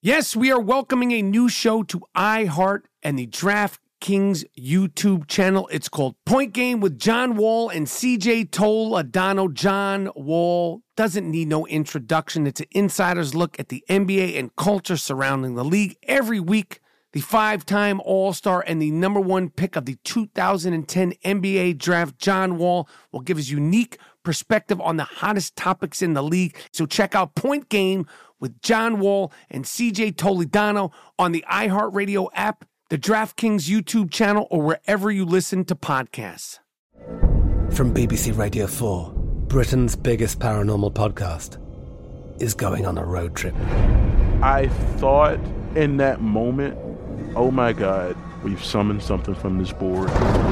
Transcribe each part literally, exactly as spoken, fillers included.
Yes, we are welcoming a new show to iHeart and the DraftKings YouTube channel. It's called Point Game with John Wall and C J Toledano. John Wall doesn't need no introduction. It's an insider's look at the N B A and culture surrounding the league. Every week, the five-time All-Star and the number one pick of the two thousand ten N B A draft, John Wall, will give his unique perspective on the hottest topics in the league. So check out Point Game with John Wall and C J Toledano on the iHeartRadio app, the DraftKings YouTube channel, or wherever you listen to podcasts. From B B C Radio four, Britain's biggest paranormal podcast is going on a road trip. I thought in that moment, oh my God, we've summoned something from this board.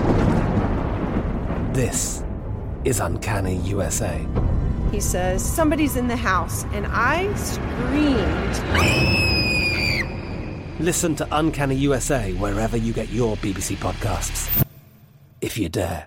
This is Uncanny U S A. He says, somebody's in the house, and I screamed. Listen to Uncanny U S A wherever you get your B B C podcasts, if you dare.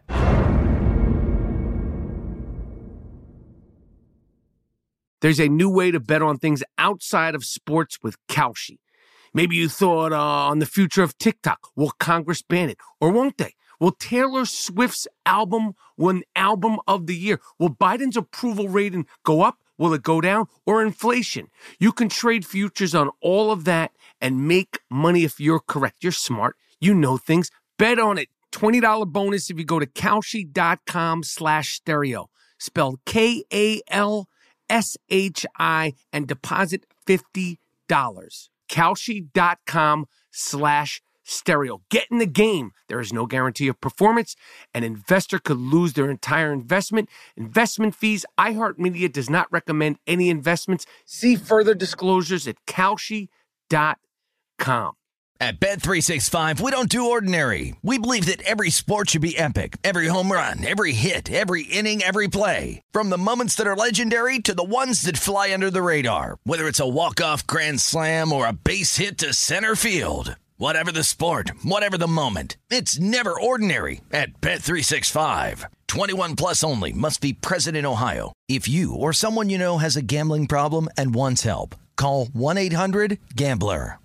There's a new way to bet on things outside of sports with Kalshi. Maybe you thought uh, on the future of TikTok. Will Congress ban it? Or won't they? Will Taylor Swift's album win Album of the Year? Will Biden's approval rating go up? Will it go down? Or inflation? You can trade futures on all of that and make money if you're correct. You're smart. You know things. Bet on it. twenty dollars bonus if you go to Kalshi.com slash stereo. Spelled K A L S H I and deposit fifty dollars. Kalshi.com slash stereo. Get in the game. There is no guarantee of performance. An investor could lose their entire investment. Investment fees. iHeartMedia does not recommend any investments. See further disclosures at Kalshi dot com. At Bet three sixty-five, we don't do ordinary. We believe that every sport should be epic. Every home run, every hit, every inning, every play. From the moments that are legendary to the ones that fly under the radar. Whether it's a walk-off grand slam or a base hit to center field. Whatever the sport, whatever the moment, it's never ordinary at Bet three sixty-five. twenty-one plus only. Must be present in Ohio. If you or someone you know has a gambling problem and wants help, call one eight hundred gambler.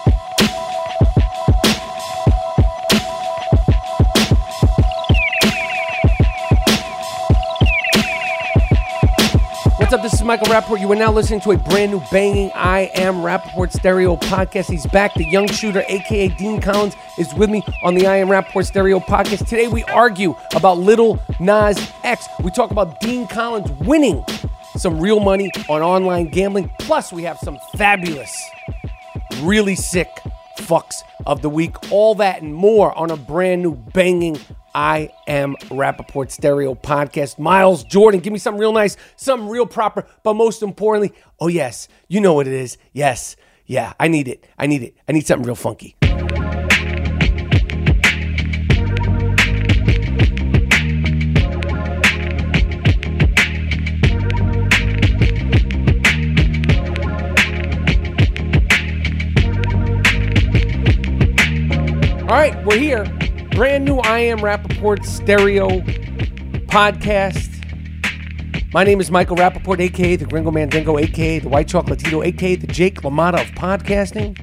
What's up? This is Michael Rappaport. You are now listening to a brand new banging I Am Rappaport Stereo podcast. He's back. The young shooter, a k a. Dean Collins, is with me on the I Am Rappaport Stereo podcast. Today we argue about Lil Nas X. We talk about Dean Collins winning some real money on online gambling. Plus, we have some fabulous, really sick fucks of the week. All that and more on a brand new banging I Am Rappaport Stereo podcast. Miles Jordan, give me something real nice, something real proper, but most importantly, oh yes, you know what it is. Yes, yeah, I need it. I need it. I need something real funky. All right, we're here. Brand new I Am Rappaport Stereo podcast. My name is Michael Rappaport, a k a the Gringo Mandingo, a k a the White Chocolatito, a k a the Jake LaMotta of podcasting,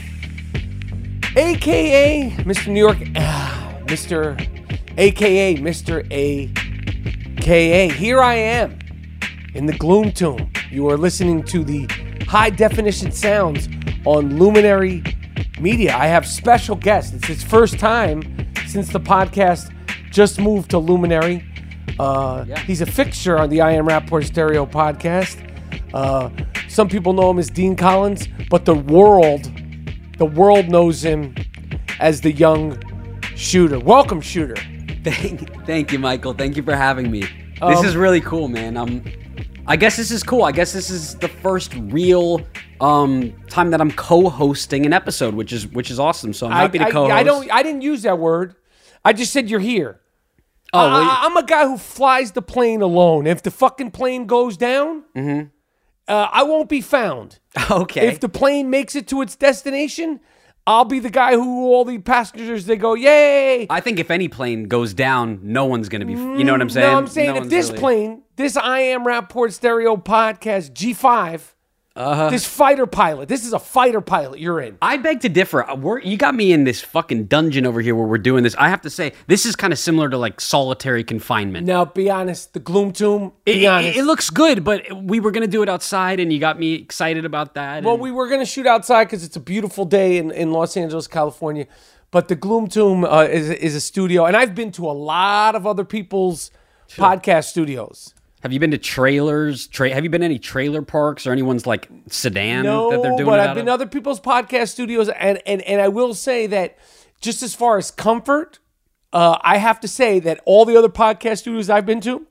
a k a. Mister New York, ah, Mister a k a. Mister A K A. Here I am in the Gloom Tomb. You are listening to the high definition sounds on Luminary Media. I have special guests. It's his first time since the podcast just moved to Luminary. Uh, yeah. He's a fixture on the I Am Rappaport Stereo podcast. Uh, some people know him as Dean Collins, but the world, the world knows him as the young shooter. Welcome, shooter. Thank, thank you, Michael. Thank you for having me. Um, this is really cool, man. Um, I guess this is cool. I guess this is the first real um, time that I'm co-hosting an episode, which is which is awesome. So I'm happy I, to co-host. I, I don't. I didn't use that word. I just said you're here. Oh, I, well, I, I'm a guy who flies the plane alone. If the fucking plane goes down, mm-hmm. uh, I won't be found. Okay. If the plane makes it to its destination, I'll be the guy who all the passengers, they go, yay. I think if any plane goes down, no one's going to be, you know what I'm saying? No, I'm saying no if this really... plane, this I Am Rappaport Stereo podcast, G five, Uh, this fighter pilot. This is a fighter pilot you're in. I beg to differ. We're, you got me in this fucking dungeon over here where we're doing this. I have to say, this is kind of similar to like solitary confinement. Now, be honest. The Gloom Tomb, It, be honest. it, it looks good, but we were going to do it outside, and you got me excited about that. Well, and- we were going to shoot outside because it's a beautiful day in, in Los Angeles, California. But the Gloom Tomb uh, is, is a studio. And I've been to a lot of other people's sure. podcast studios. Have you been to trailers? Tra- have you been to any trailer parks or anyone's like sedan no, that they're doing? but it I've out been of? to other people's podcast studios, and, and, and I will say that just as far as comfort, uh, I have to say that all the other podcast studios I've been to,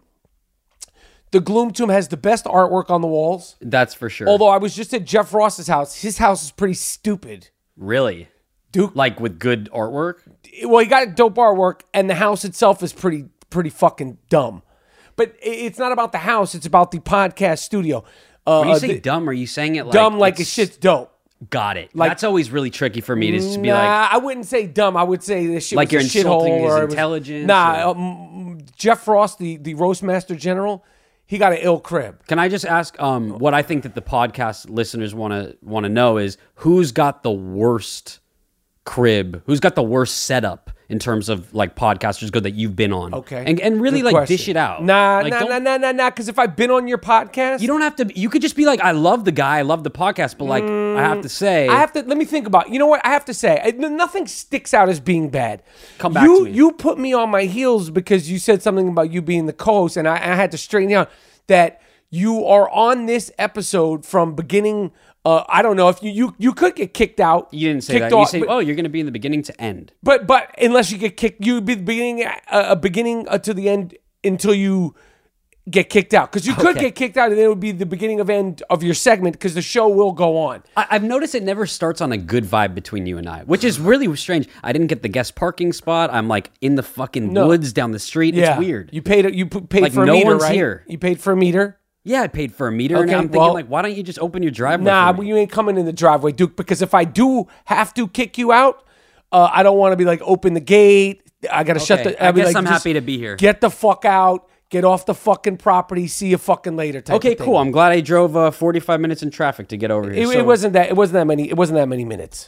the Gloom Tomb has the best artwork on the walls. That's for sure. Although I was just at Jeff Ross's house. His house is pretty stupid. Really? Duke, like with good artwork? Well, he got dope artwork, and the house itself is pretty pretty fucking dumb. But it's not about the house; it's about the podcast studio. Uh, when you say the, dumb, are you saying it like dumb like a shit's dope? Got it. Like, that's always really tricky for me to just be nah, like. I wouldn't say dumb. I would say this shit like was you're a shithole. insulting his or it was- intelligence. Nah, or- um, Jeff Ross, the the Roastmaster General, he got an ill crib. Can I just ask? Um, what I think that the podcast listeners want to want to know is who's got the worst crib? Who's got the worst setup in terms of like podcasters go that you've been on? Okay, and and really Good like question. dish it out. Nah, like, nah, don't- nah, nah, nah, nah. Because if I've been on your podcast, You don't have to. You could just be like, I love the guy, I love the podcast, but like, I have to say, I have to let me think about. You know what I have to say? I, nothing sticks out as being bad. Come back you, to me. You put me on my heels because you said something about you being the co-host, and I, I had to straighten you out that you are on this episode from beginning. Uh, I don't know if you you you could get kicked out. you didn't say kicked that. Off, you say, but, oh, you're going to be in the beginning to end. but but unless you get kicked, you'd be the beginning uh, a beginning uh, to the end until you get kicked out, because you could Okay. get kicked out, and then it would be the beginning of end of your segment because the show will go on. I, I've noticed it never starts on a good vibe between you and I, which is really strange. I didn't get the guest parking spot. I'm like in the fucking No. woods down the street. Yeah, It's weird. You paid you p- paid Like, for a no meter, one's right? here. You paid for a meter. Yeah, I paid for a meter, and Okay, I'm thinking well- like, why don't you just open your driveway? Nah, for me? you ain't coming in the driveway, Duke, because if I do have to kick you out, uh, I don't want to be like, open the gate. I got to shut Okay, the... I I'd be guess like, I'm just happy to be here. Get the fuck out. Get off the fucking property. See you fucking later. Type Okay, of thing. cool. I'm glad I drove uh, forty-five minutes in traffic to get over here. It, So- it wasn't that. It wasn't that many. It wasn't that many minutes.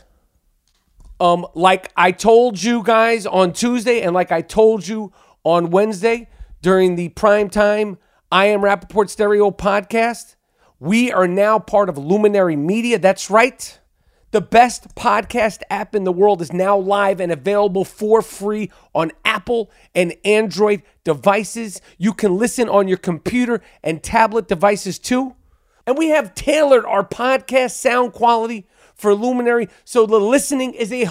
Um, like I told you guys on Tuesday, and like I told you on Wednesday during the prime time I Am Rappaport Stereo podcast, we are now part of Luminary Media. That's right. The best podcast app in the world is now live and available for free on Apple and Android devices. You can listen on your computer and tablet devices too. And we have tailored our podcast sound quality for Luminary, so the listening is a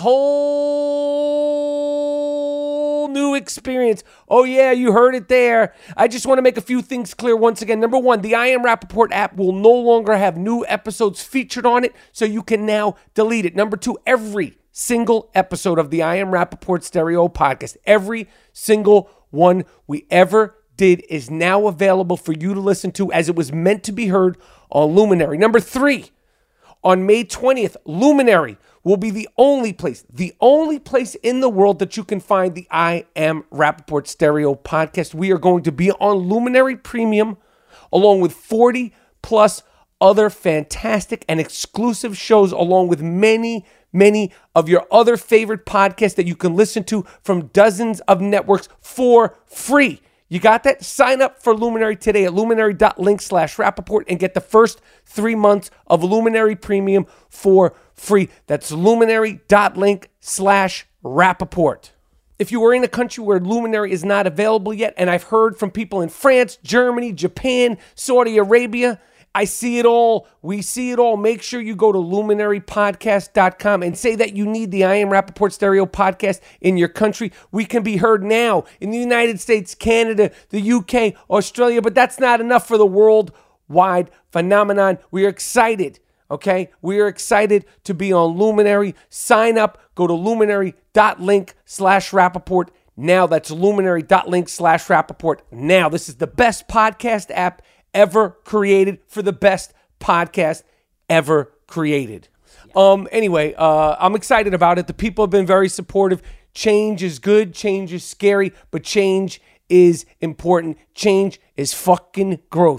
whole new experience. Oh yeah, you heard it there. I just want to make a few things clear once again. Number one, the I Am Rappaport app will no longer have new episodes featured on it, so you can now delete it. Number two, every single episode of the I Am Rappaport Stereo podcast, every single one we ever did is now available for you to listen to as it was meant to be heard on Luminary. Number three, on May twentieth, Luminary will be the only place, the only place in the world that you can find the I Am Rappaport Stereo podcast. We are going to be on Luminary Premium along with forty plus other fantastic and exclusive shows, along with many, many of your other favorite podcasts that you can listen to from dozens of networks for free. You got that? Sign up for Luminary today at luminary.link slash Rappaport and get the first three months of Luminary Premium for free. That's luminary.link slash Rappaport. If you are in a country where Luminary is not available yet, and I've heard from people in France, Germany, Japan, Saudi Arabia, I see it all. We see it all. Make sure you go to luminary podcast dot com and say that you need the I Am Rappaport Stereo podcast in your country. We can be heard now in the United States, Canada, the U K, Australia, but that's not enough for the worldwide phenomenon. We are excited, okay? We are excited to be on Luminary. Sign up. Go to luminary.link slash Rappaport now. That's luminary.link slash Rappaport now. This is the best podcast app ever created for the best podcast ever created. Um. Anyway, uh, I'm excited about it. The people have been very supportive. Change is good. Change is scary, but change is important. Change is fucking growth.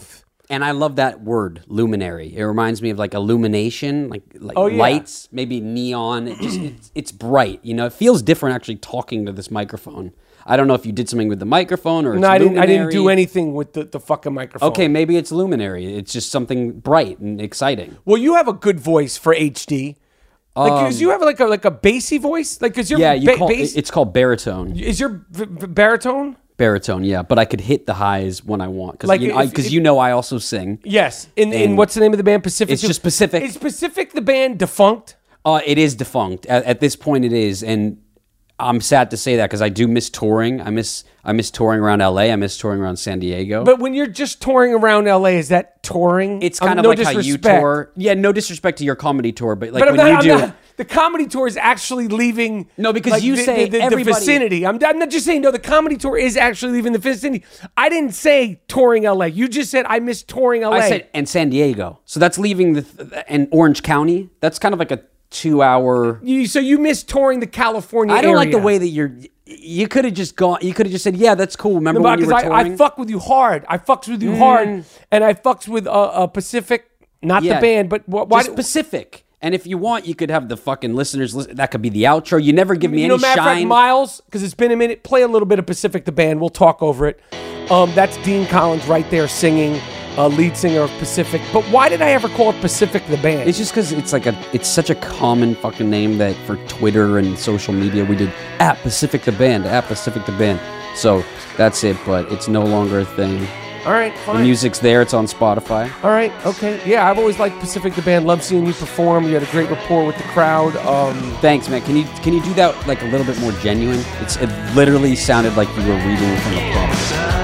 And I love that word, luminary. It reminds me of like illumination, like like Oh, yeah. lights, maybe neon. It just it's, it's bright. You know, it feels different actually talking to this microphone. I don't know if you did something with the microphone or it's No, I didn't. I didn't luminary. do anything with the, the fucking microphone. Okay, maybe it's luminary. It's just something bright and exciting. Well, you have a good voice for H D. Like, cause you have like a like a bassy voice. Like, cause you're Um, Yeah, you ba- call bass. it's called baritone. Is your v- v- baritone? Baritone, yeah, but I could hit the highs when I want because Like you, know, I- if- 'cause if- you know I also sing. Yes. In in And what's the name of the band? Pacific. it's just Pacific. Is Pacific the band defunct? Uh, it is defunct at, at this point. It is, and I'm sad to say that because I do miss touring. I miss I miss touring around L A. I miss touring around San Diego. But when you're just touring around L A, is that touring? it's Um, kind of no like how you disrespect. tour. Yeah, no disrespect to your comedy tour, but like But I'm when not, you I'm do. not- the comedy tour is actually leaving. No, because like, you the, say the, the, the everybody- vicinity. I'm, I'm not just saying. No, the comedy tour is actually leaving the vicinity. I didn't say touring L A. You just said I miss touring L A. I said and San Diego, so that's leaving the and Orange County. That's kind of like a two-hour. You, so you miss touring the California I don't like the area. way that you're. You could have just gone. You could have just said, "Yeah, that's cool." Remember No, when you were because I, touring? I fuck with you hard. I fucks with you hard, and I fucks with uh, uh, Pacific, not Yeah. the band, but wh- why? Just Pacific. And if you want, you could have the fucking listeners listen. That could be the outro. You never give me you know, any matter of fact, shine. Miles, because it's been a minute. Play a little bit of Pacific the band. We'll talk over it. Um, that's Dean Collins right there singing, uh, lead singer of Pacific. But why did I ever call it Pacific the band? It's just because it's like a, it's such a common fucking name that for Twitter and social media we did at Pacific the Band, at Pacific the Band. So that's it, but it's no longer a thing. All right, The fine. music's there. It's on Spotify. All right, okay. Yeah, I've always liked Pacific the band. Love seeing you perform. You had a great rapport with the crowd. Um, Thanks, man. Can you can you do that like a little bit more genuine? It's it literally sounded like you were reading from a book.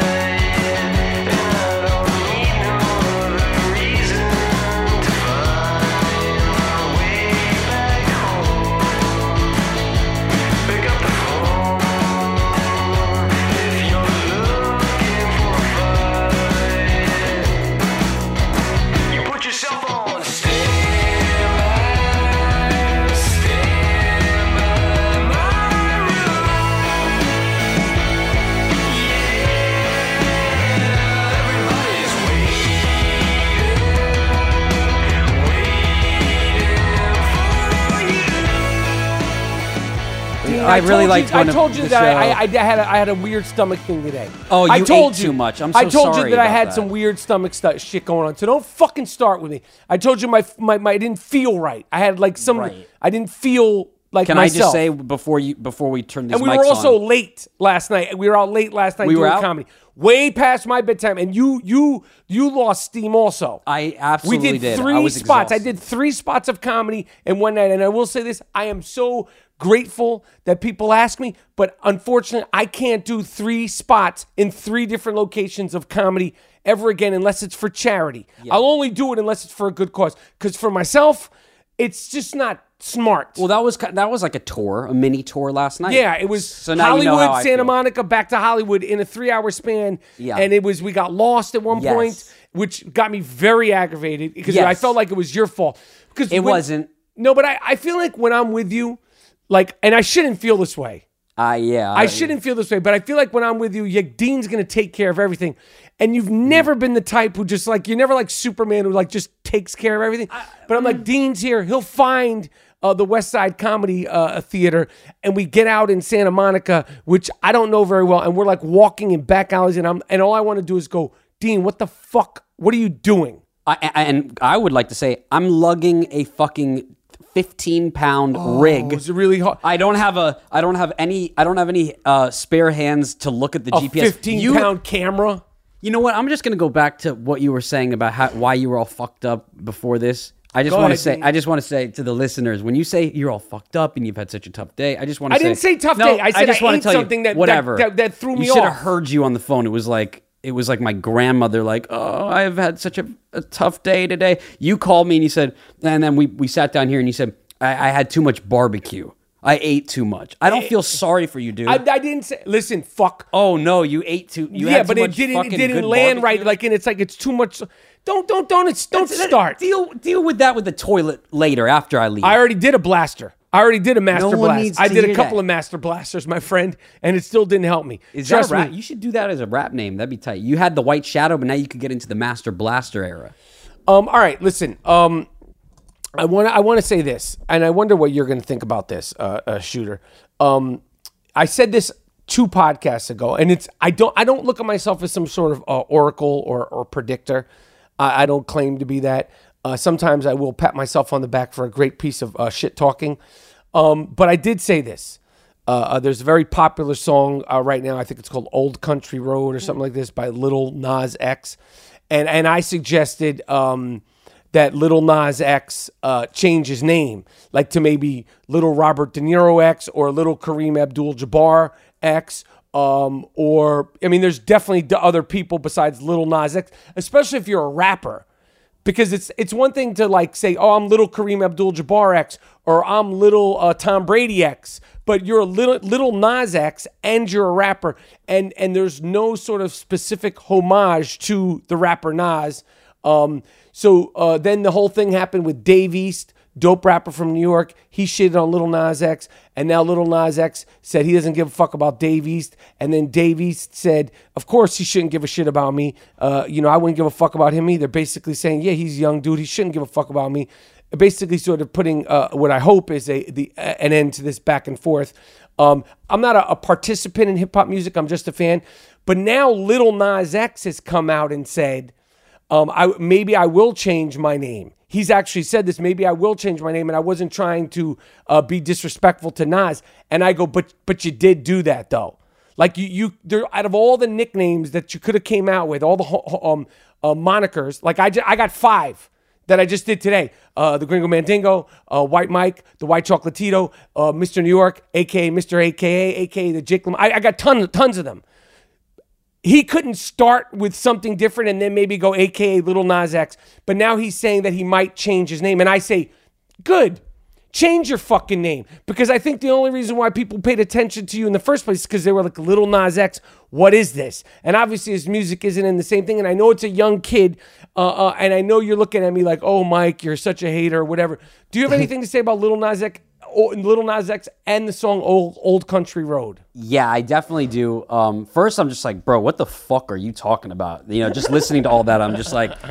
I really told liked you, I going to told you the that I, show. I, I had a, I had a weird stomach thing today. Oh, you I told ate you, too much. I'm I so told sorry you that I about had that. some weird stomach stu- shit going on. So don't fucking start with me. I told you my my, my I didn't feel right. I had like some. Right. I didn't feel like Can myself. I just say before you before we turn these And we mics were also on? late last night. We were out late last night We were doing out? comedy, way past my bedtime. And you you you lost steam also. I absolutely we did did. three I was spots. I exhausted. did three spots of comedy in one night, and I will say this: I am so grateful that people ask me, but unfortunately, I can't do three spots in three different locations of comedy ever again unless it's for charity. I'll only do it unless it's for a good cause. Because for myself, it's just not smart. Well, that was ki- that was like a tour, a mini tour last night. Yeah, it was So now you know Hollywood, how I Santa feel. Monica, back to Hollywood in a three-hour span. Yeah. And it was, we got lost at one Yes. point, which got me very aggravated because Yes. I felt like it was your fault. Because It when- wasn't. No, but I, I feel like when I'm with you, like, and I shouldn't feel this way. Uh, yeah. I shouldn't feel this way, but I feel like when I'm with you, yeah, Dean's going to take care of everything. And you've never been the type who just like, you're never like Superman who like just takes care of everything. But I'm like, Dean's here. He'll find uh, the West Side Comedy uh, Theater. And we get out in Santa Monica, which I don't know very well. And we're like walking in back alleys. And I'm and all I want to do is go, Dean, what the fuck? What are you doing? I, I- and I would like to say I'm lugging a fucking fifteen pound rig. Oh, is it really hard? I don't have a. I don't have any. I don't have any uh, spare hands to look at the A G P S. fifteen You- pound camera? You know what? I'm just gonna go back to what you were saying about how, why you were all fucked up before this. I just Go want to ahead, say. Dean. I just want to say to the listeners, when you say you're all fucked up and you've had such a tough day, I just want to I say. didn't say tough No, day. I said just I wanna ate tell you, something that- that- whatever that- that threw me You should have off. heard you on the phone. It was like it was like my grandmother. Like, oh, I've had such a, a tough day today. You called me and you said, and then we we sat down here and you said I, I had too much barbecue. I ate too much. I don't feel sorry for you, dude. I, I didn't say, listen, fuck. oh no, you ate too. You yeah, had too but it much didn't. It fucking didn't good land barbecue. right. Like, and it's like it's too much. Don't, don't, don't. It's don't That's- start. Deal deal with that with the toilet later after I leave. I already did a blaster. I already did a master No one blast. needs I to did a hear couple that. of master blasters, my friend, and it still didn't help me. Is Trust that a rap? me. You should do that as a rap name. That'd be tight. You had the White Shadow, but now you could get into the Master Blaster era. Um, all right, listen. Um, I want to I want to say this, and I wonder what you're going to think about this, uh, uh, Shooter. Um, I said this two podcasts ago, and it's I don't I don't look at myself as some sort of uh, oracle or or predictor. I, I don't claim to be that. Uh, sometimes I will pat myself on the back for a great piece of uh, shit talking. Um, but I did say this. Uh, uh, there's a very popular song uh, right now. I think it's called "Old Country Road" or something like this by Lil Nas X, and and I suggested um, that Lil Nas X uh, change his name, like to maybe Little Robert De Niro X or Little Kareem Abdul-Jabbar X. Um, or I mean, there's definitely d- other people besides Lil Nas X, especially if you're a rapper. Because it's it's one thing to like say, oh, I'm little Kareem Abdul-Jabbar X, or I'm little uh, Tom Brady X, but you're a little little Nas X and you're a rapper, and and there's no sort of specific homage to the rapper Nas. Um, so uh, then the whole thing happened with Dave East, dope rapper from New York. He shitted on Lil Nas X, and now Lil Nas X said he doesn't give a fuck about Dave East, and then Dave East said, of course he shouldn't give a shit about me. Uh, you know, I wouldn't give a fuck about him either. Basically saying, yeah, he's a young dude. He shouldn't give a fuck about me. Basically sort of putting uh, what I hope is a the uh, an end to this back and forth. Um, I'm not a, a participant in hip-hop music. I'm just a fan. But now Lil Nas X has come out and said, um, I maybe I will change my name. He's actually said this, maybe I will change my name, and I wasn't trying to uh, be disrespectful to Nas. And I go, but but you did do that, though. Like, you, you there out of all the nicknames that you could have came out with, all the um, uh, monikers, like I, j- I got five that I just did today. Uh, the Gringo Mandingo, uh, White Mike, the White Chocolatito, uh, Mister New York, a k a. Mister A K A, a k a the Jake Lam- I, I got tons, tons of them. He couldn't start with something different and then maybe go A K A Lil Nas X. But now he's saying that he might change his name. And I say, good. Change your fucking name. Because I think the only reason why people paid attention to you in the first place is because they were like, Lil Nas X, what is this? And obviously his music isn't in the same thing. And I know it's a young kid. Uh, uh, and I know you're looking at me like, oh, Mike, you're such a hater or whatever. Do you have anything to say about Lil Nas X? Lil Nas X and the song Old, Old Country Road? Yeah, I definitely do. Um, first, I'm just like, bro, what the fuck are you talking about? You know, just listening to all that, I'm just like,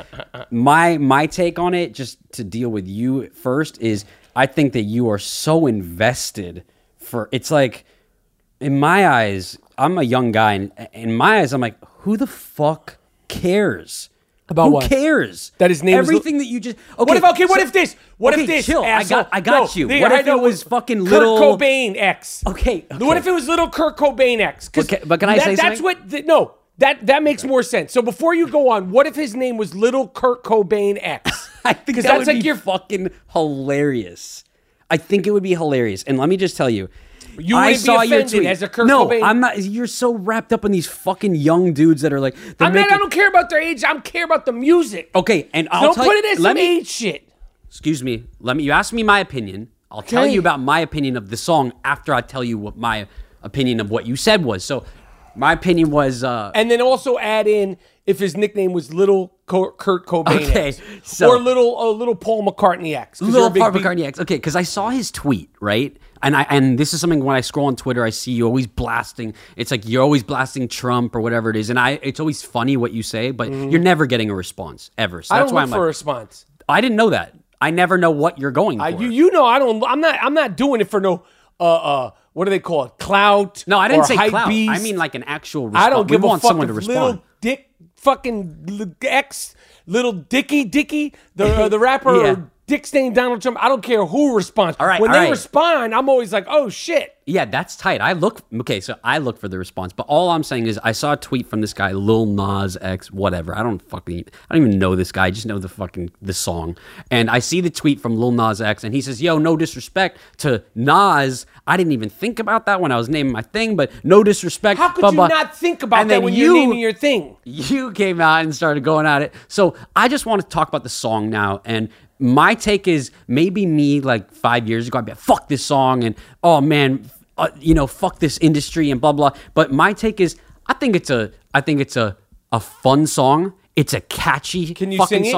my my take on it, just to deal with you first, is I think that you are so invested for, it's like, in my eyes, I'm a young guy, and in my eyes, I'm like, who the fuck cares? About Who what? cares? That his name is everything Lil- that you just. Okay, What if, okay, what so- if this? What okay, if this? Chill. I asshole? got, I got No, you. there- What I if know, it was fucking Kurt little Cobain X? Okay, What okay. if it was little Kurt Cobain X? 'Cause But ca- but can I that, say that's something? what? The, no, that that makes more sense. So before you go on, what if his name was Little Kurt Cobain X? I think that that's would like be your fucking hilarious. I think it would be hilarious. And let me just tell you, You I wouldn't be saw your offended tweet. as a Kurt no, Cobain? I'm not. You're so wrapped up in these fucking young dudes that are like. they're I'm making, not. I don't care about their age. I care about the music. Okay, and I'll Don't tell put you. it as let some me, age shit. Excuse me. Let me. You asked me my opinion. I'll tell Okay. you about my opinion of the song after I tell you what my opinion of what you said was. So, my opinion was. Uh, And then also add in if his nickname was Little Kurt Cobain Okay, X, so- or Little uh, Little Paul McCartney X. 'cause you're Little a big Paul beat- McCartney X. Okay, because I saw his tweet, right? And I and this is something when I scroll on Twitter, I see you always blasting. It's like you're always blasting Trump or whatever it is, and I it's always funny what you say, but you're never getting a response ever. So I that's don't why look I'm for a like, response. I didn't know that. I never know what you're going for. I, you you know I don't. I'm not. I'm not doing it for no. Uh uh. What do they call it? Clout? no, I didn't or say hype clout. beast? I mean like an actual response. I don't give we a want fuck someone if to respond. little Dick fucking li- X little Dicky Dicky the uh, the rapper Yeah. or Dick Stain Donald Trump. I don't care who responds. All right, when all they right. respond, I'm always like, oh shit. Yeah, that's tight. I look okay, so I look for the response, but all I'm saying is I saw a tweet from this guy, Lil Nas X, whatever. I don't fucking, I don't even know this guy. I just know the fucking the song, and I see the tweet from Lil Nas X, and he says, "Yo, no disrespect to Nas. I didn't even think about that when I was naming my thing, but no disrespect." How could blah, you blah. not think about And that then when you, you're naming your thing? You came out and started going at it. So I just want to talk about the song now. And my take is maybe me like five years ago, I'd be like, fuck this song. And oh man, uh, you know, fuck this industry and blah, blah. But my take is I think it's a, I think it's a, a fun song. It's a catchy Can you fucking sing it? song.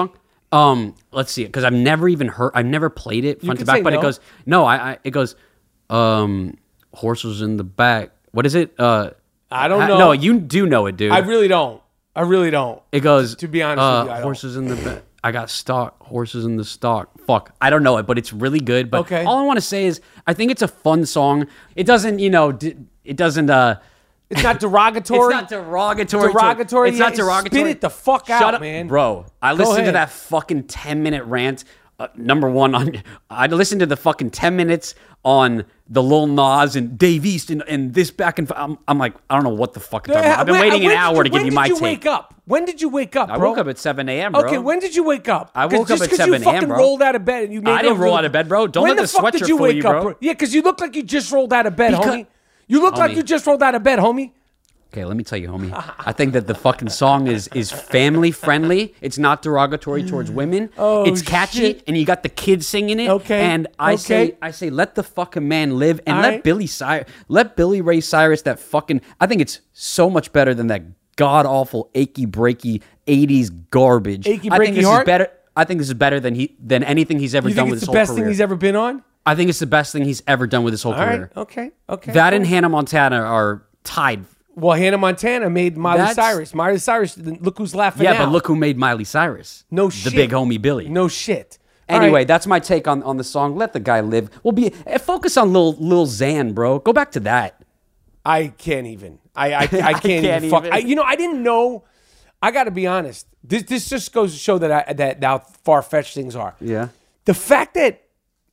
Um, let's see, because I've never even heard, I've never played it front to can back, say but no. it goes, no, I, I, it goes, um, horses in the back. What is it? Uh, I don't ha- know. No, you do know it, dude. I really don't. I really don't. It goes, To be honest uh, with you, I don't. horses in the back. I got stock, horses in the stock. Fuck, I don't know it, but it's really good. But Okay. all I want to say is, I think it's a fun song. It doesn't, you know, d- it doesn't. uh It's not derogatory. It's not derogatory. Derogatory. It's not Yeah, derogatory. spit it the fuck Shut out, up, man. bro. I listened to ahead. that fucking ten minute rant. Uh, number one on, I listened to the fucking ten minutes on the Lil Nas and Dave East and, and this back and f- I'm, I'm like, I don't know what the fuck you're talking about. I've been When- waiting an when did hour you- to give when you did my you take. wake up? When did you wake up, I bro? woke up at seven a.m., bro. Okay, when did you wake up? I woke 'Cause up just at 'cause seven you fucking a.m., bro. rolled out of bed and you made I didn't no roll real- out of bed, bro. Don't when let the the fuck did sweatshirt you fool wake you, up, bro. Yeah, because you look like you just rolled out of bed, Because- homie. You look like Homie. you just rolled out of bed, homie. Okay, let me tell you, homie. I think that the fucking song is is family friendly. It's not derogatory towards women. Oh, it's catchy, shit. and you got the kids singing it. Okay, And I okay. say, I say, let the fucking man live, and All let right. Billy Cyrus, let Billy Ray Cyrus, that fucking. I think it's so much better than that god awful achy breaky eighties garbage. Achy I breaky think this heart? is better. I think this is better than he than anything he's ever You done think with it's his the whole best career. thing he's ever been on? I think it's the best thing he's ever done with his whole All right. career. Okay. Okay. That and cool. Hannah Montana are tied. Well, Hannah Montana made Miley That's- Cyrus. Miley Cyrus, look who's laughing Yeah, now. but look who made Miley Cyrus. No the shit. big homie Billy. No shit. All Anyway, right. that's my take on, on the song. Let the guy live. We'll be eh, focus on Lil Lil Xan, bro. Go back to that. I can't even. I I, I can't, can't even. Fuck. even. I, you know, I didn't know. I got to be honest. This this just goes to show that I, that how far fetched things are. Yeah. The fact that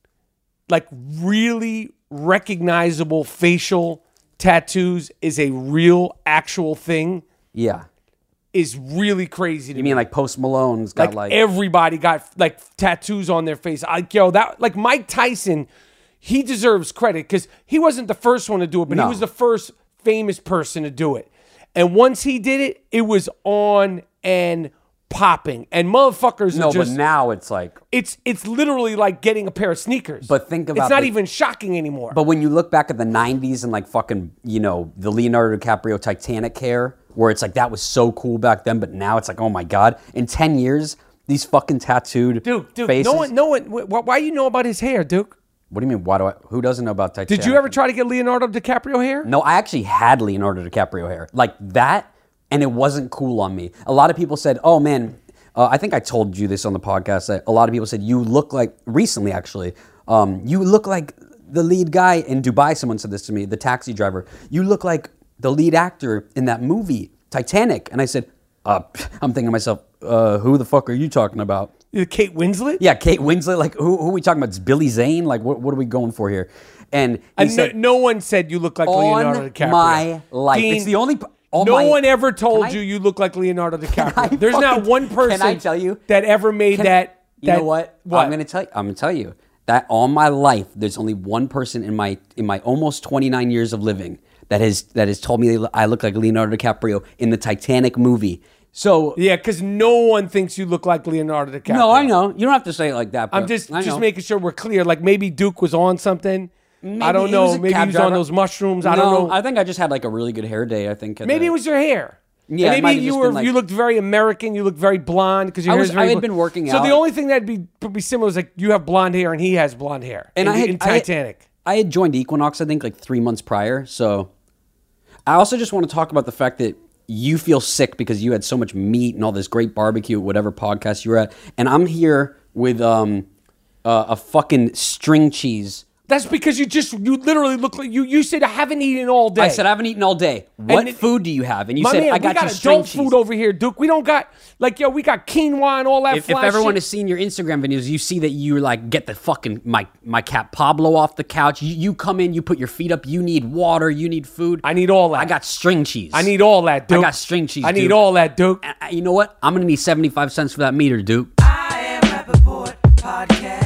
like really recognizable facial tattoos is a real actual thing Yeah. is really crazy to You me. mean like Post Malone's got like, like, everybody got like tattoos on their face. Like yo, that like Mike Tyson, he deserves credit because he wasn't the first one to do it, but he No. was the first famous person to do it. And once he did it, it was on and popping. And motherfuckers no, are just but now it's like. it's it's literally like getting a pair of sneakers. But think about it's not the- even shocking anymore. But when you look back at the nineties and like fucking, you know, the Leonardo DiCaprio Titanic hair, where it's like that was so cool back then, but now it's like, oh my God. In ten years, these fucking tattooed Duke, Duke, faces. no one, no one. wh- Why you know about his hair, Duke? What do you mean? Why do I? Who doesn't know about Titanic? Did you ever try to get Leonardo DiCaprio hair? No, I actually had Leonardo DiCaprio hair. Like that, and it wasn't cool on me. A lot of people said, oh man, uh, I think I told you this on the podcast, that a lot of people said, you look like, recently actually, um, you look like the lead guy in Dubai. Someone said this to me, the taxi driver. You look like the lead actor in that movie, Titanic. And I said, uh, I'm thinking to myself, uh, who the fuck are you talking about? Kate Winslet? Yeah, Kate Winslet. Like, who, who are we talking about? It's Billy Zane? Like, what, what are we going for here? And he And said, no, no one said you look like Leonardo on DiCaprio. my life. Dean, It's the only. all no my- one ever told Can I- you you look like Leonardo I DiCaprio. There's not fucking- one person Can I tell you that ever made Can- that. You that know what? What? I'm gonna tell you. I'm gonna tell you that all my life, there's only one person in my in my almost twenty-nine years of living that has that has told me I look like Leonardo DiCaprio in the Titanic movie. So Yeah, because no one thinks you look like Leonardo DiCaprio. no, I know you don't have to say it like that. I'm but just I just know. making sure we're clear. Like maybe Duke was on something. I Maybe don't he know. was a Maybe cab he was on driver. those mushrooms. I No, don't know. I think I just had like a really good hair day. I think at Maybe the- it was your hair. Yeah, it And might maybe have you just were been, like- you looked very American. You looked very blonde because your I hair was- is very. I had bl- been working So out. the only thing that'd be be similar is like you have blonde hair and he has blonde hair. And in, I had in I had- Titanic. I had joined Equinox, I think, like three months prior. So I also just want to talk about the fact that you feel sick because you had so much meat and all this great barbecue, whatever podcast you were at, and I'm here with um uh, a fucking string cheese. That's because you just you literally look like you. You said I haven't eaten all day. I said I haven't eaten all day. What it- food do you have? And you My said man, I got, we got you string adult cheese. food over here, Duke. We don't got like yo. We got quinoa and all that. If, if fly everyone shit. has seen your Instagram videos, you see that you like get the fucking my my cat Pablo off the couch. You, you come in, you put your feet up. You need water. You need food. I need all that. I got string cheese. I need all that, Duke. I got string cheese. I need Duke. all that, Duke. Uh, You know what? I'm gonna need seventy-five cents for that meter, Duke. I am Rappaport Podcast.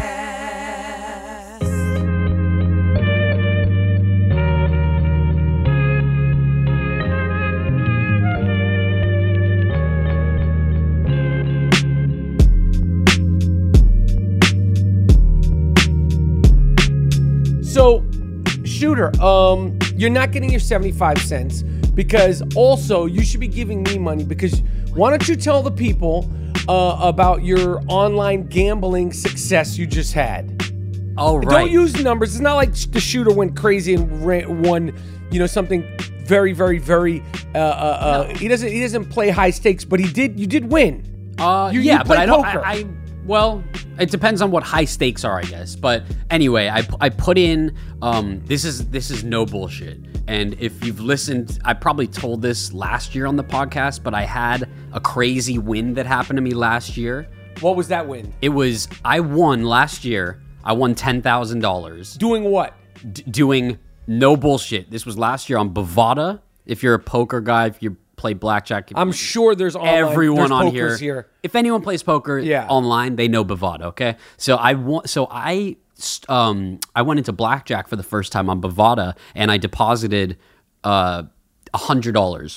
So, Shooter, um, you're not getting your seventy-five cents because also you should be giving me money because why don't you tell the people uh, about your online gambling success you just had. Oh, right. Don't use numbers. It's not like the shooter went crazy and ran, won, you know, something very, very, very. Uh, uh, uh, No. He doesn't. He doesn't play high stakes, but he did. You did win. Uh, You- yeah, you but play I don't. poker. I, I well, it depends on what high stakes are, I guess. But anyway, I I put in. Um, this is this is no bullshit. And if you've listened, I probably told this last year on the podcast, but I had a crazy win that happened to me last year. What was that win? It was I won last year. I won ten thousand dollars Doing what? d- doing no bullshit. This was last year on Bovada. If you're a poker guy, if you play blackjack, if I'm sure there's online, everyone there's on pokers here, here. if anyone plays poker Yeah. online, they know Bovada. Okay, so I want, so I, um, I went into blackjack for the first time on Bovada, and I deposited uh a hundred dollars.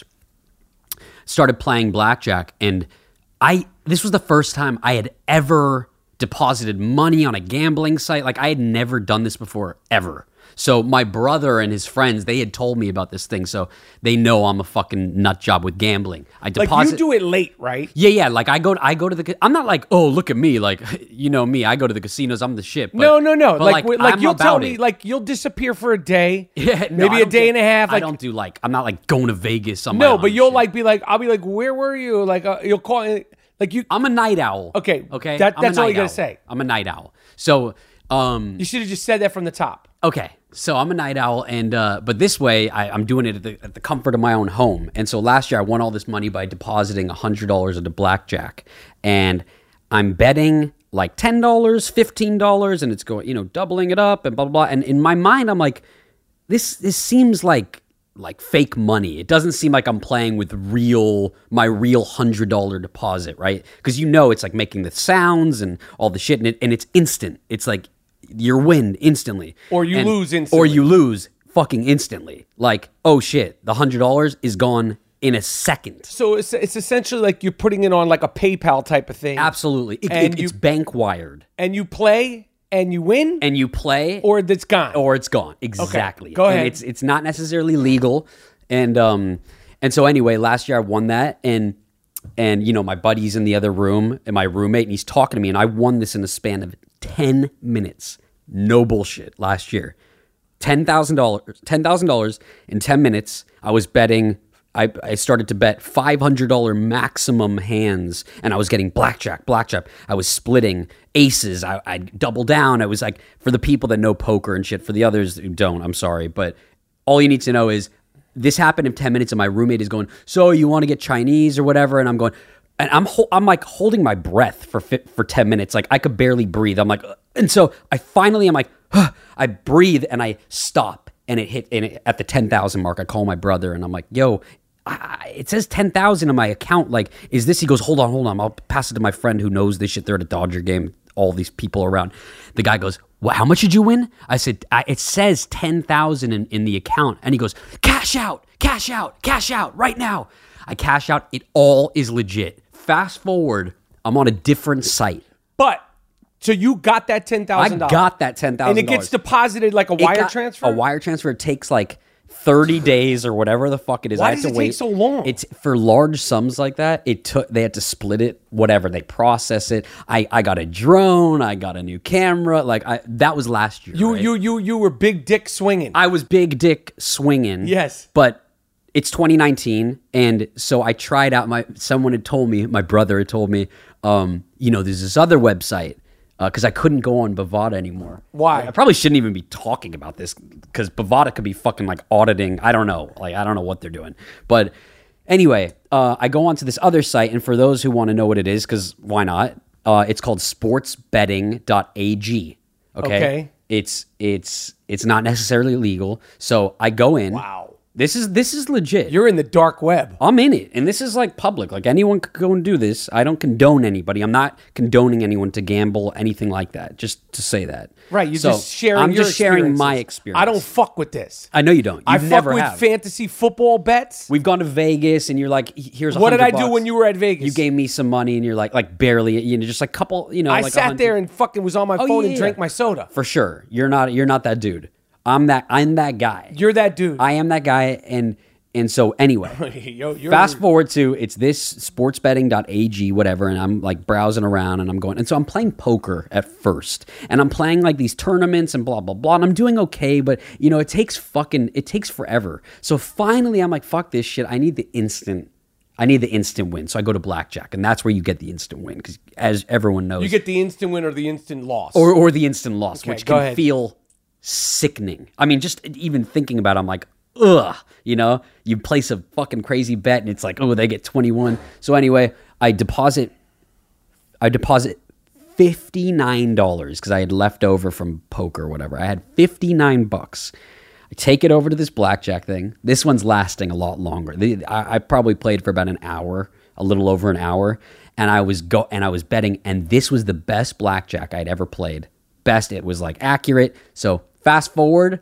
Started playing blackjack, and I this was the first time I had ever deposited money on a gambling site. Like, I had never done this before, ever. So my brother and his friends, they had told me about this thing, so they know I'm a fucking nut job with gambling. I deposit. Like you do it late, right? Yeah, yeah. Like I go, I go to the. ca- I'm not like, oh, look at me. Like, you know me. I go to the casinos. I'm the shit. But, no, no, no. but, Like, like, like I'm you'll tell about me, it. like you'll disappear for a day, Yeah, no, maybe I a don't day get- and a half. Like, I don't do like. I'm not like going to Vegas on my no, own but you'll shit. like be like, I'll be like, where were you? Like, uh, you'll call like you. I'm a night owl. Okay, Okay. that- I'm a that's all night you gotta owl. say. I'm a night owl. So, um, You should have just said that from the top. okay. So I'm a night owl, and uh, but this way I, I'm doing it at the, at the comfort of my own home. And so last year I won all this money by depositing a hundred dollars into blackjack, and I'm betting like ten dollars, fifteen dollars, and it's going, you know, doubling it up and blah blah blah. And in my mind, I'm like, this this seems like like fake money. It doesn't seem like I'm playing with real my real hundred dollar deposit, right? Because you know it's like making the sounds and all the shit, and, it, and it's instant. It's like your win instantly, Or you And- lose or instantly. you lose fucking instantly. Like, oh shit, the hundred dollars is gone in a second. So it's it's essentially like you're putting it on like a PayPal type of thing. Absolutely, it, And it- you- it's bank wired, And you play and you win, and you play, or it's gone. or it's gone. Exactly. go And ahead. it's it's not necessarily legal, and um and so anyway, last year I won that, and and you know my buddy's in the other room, and my roommate, and he's talking to me, and I won this in the span of ten minutes. No bullshit. Last year, ten thousand dollars, ten thousand dollars in ten minutes. I was betting. I, I started to bet five hundred dollars maximum hands, and I was getting blackjack, blackjack. I was splitting aces. I, I double down. I was like, for the people that know poker and shit, for the others who don't, I'm sorry. But all you need to know is this happened in ten minutes, and my roommate is going, so you want to get Chinese or whatever? And I'm going, and I'm ho- I'm like holding my breath for fi- for ten minutes. Like I could barely breathe. I'm like, "Ugh." And so I finally, I'm like, huh. I breathe and I stop, and it hit and it, at the ten thousand mark. I call my brother and I'm like, yo, I, it says ten thousand in my account. Like, is this? He goes, hold on, hold on. I'll pass it to my friend who knows this shit. They're at a Dodger game. All these people around. The guy goes, well, how much did you win? I said, I, it says ten thousand in, in the account. And he goes, cash out, cash out, cash out right now. I cash out. It all is legit. Fast forward, I'm on a different site. But so you got that ten I thousand dollars. got that ten thousand dollars. And it gets deposited like a It wire got- transfer? A wire transfer takes like thirty days or whatever the fuck it is. Why I have does to it take wait so long? It's for large sums like that. It took. They had to split it. Whatever, they process it. I, I got a drone. I got a new camera. Like I that was last year. You right? you you you were big dick swinging. I was big dick swinging. Yes. But it's twenty nineteen, and so I tried out my. Someone had told me, my brother had told me, um, you know, there's this other website because I couldn't go on Bovada anymore. Why? I probably shouldn't even be talking about this because Bovada could be fucking like auditing. I don't know. Like I don't know what they're doing. But anyway, uh, I go onto this other site, and for those who want to know what it is, because why not? Uh, it's called sports betting dot a g. Okay. Okay. It's it's it's not necessarily legal. So I go in. Wow. This is this is legit. You're in the dark web. I'm in it, and this is like public. Like anyone could go and do this. I don't condone anybody. I'm not condoning anyone to gamble, anything like that. Just to say that. Right, you're So, just sharing I'm your just sharing my experiences. experience. I don't fuck with this. I know you don't. You've I fuck never with have. fantasy football bets. We've gone to Vegas, and you're like, here's. What did I one hundred do bucks. when you were at Vegas? You gave me some money, and you're like, like barely, you know, just like couple, you know. I like sat one hundred there and fucking was on my Oh, phone yeah, and yeah. drank my soda. For sure, you're not. You're not that dude. I'm that. I'm that guy. You're that dude. I am that guy, and And so anyway, Yo, you're- fast forward to it's this sports betting dot a g whatever, and I'm like browsing around and I'm going, and so I'm playing poker at first, and I'm playing like these tournaments and blah blah blah, and I'm doing okay, but you know it takes fucking it takes forever. So finally, I'm like, fuck this shit. I need the instant. I need the instant win. So I go to blackjack, and that's where you get the instant win because, as everyone knows, You get the instant win or the instant loss. or or the instant loss, Okay, which go can ahead. feel sickening. I mean, just even thinking about it, I'm like, ugh, you know, you place a fucking crazy bet and it's like, oh, they get twenty-one. So anyway, I deposit, I deposit fifty-nine dollars because I had left over from poker or whatever. I had fifty-nine bucks. I take it over to this blackjack thing. This one's lasting a lot longer. The, I, I probably played for about an hour, a little over an hour, and I was go and I was betting, and this was the best blackjack I'd ever played. Best, it was like accurate. So fast forward,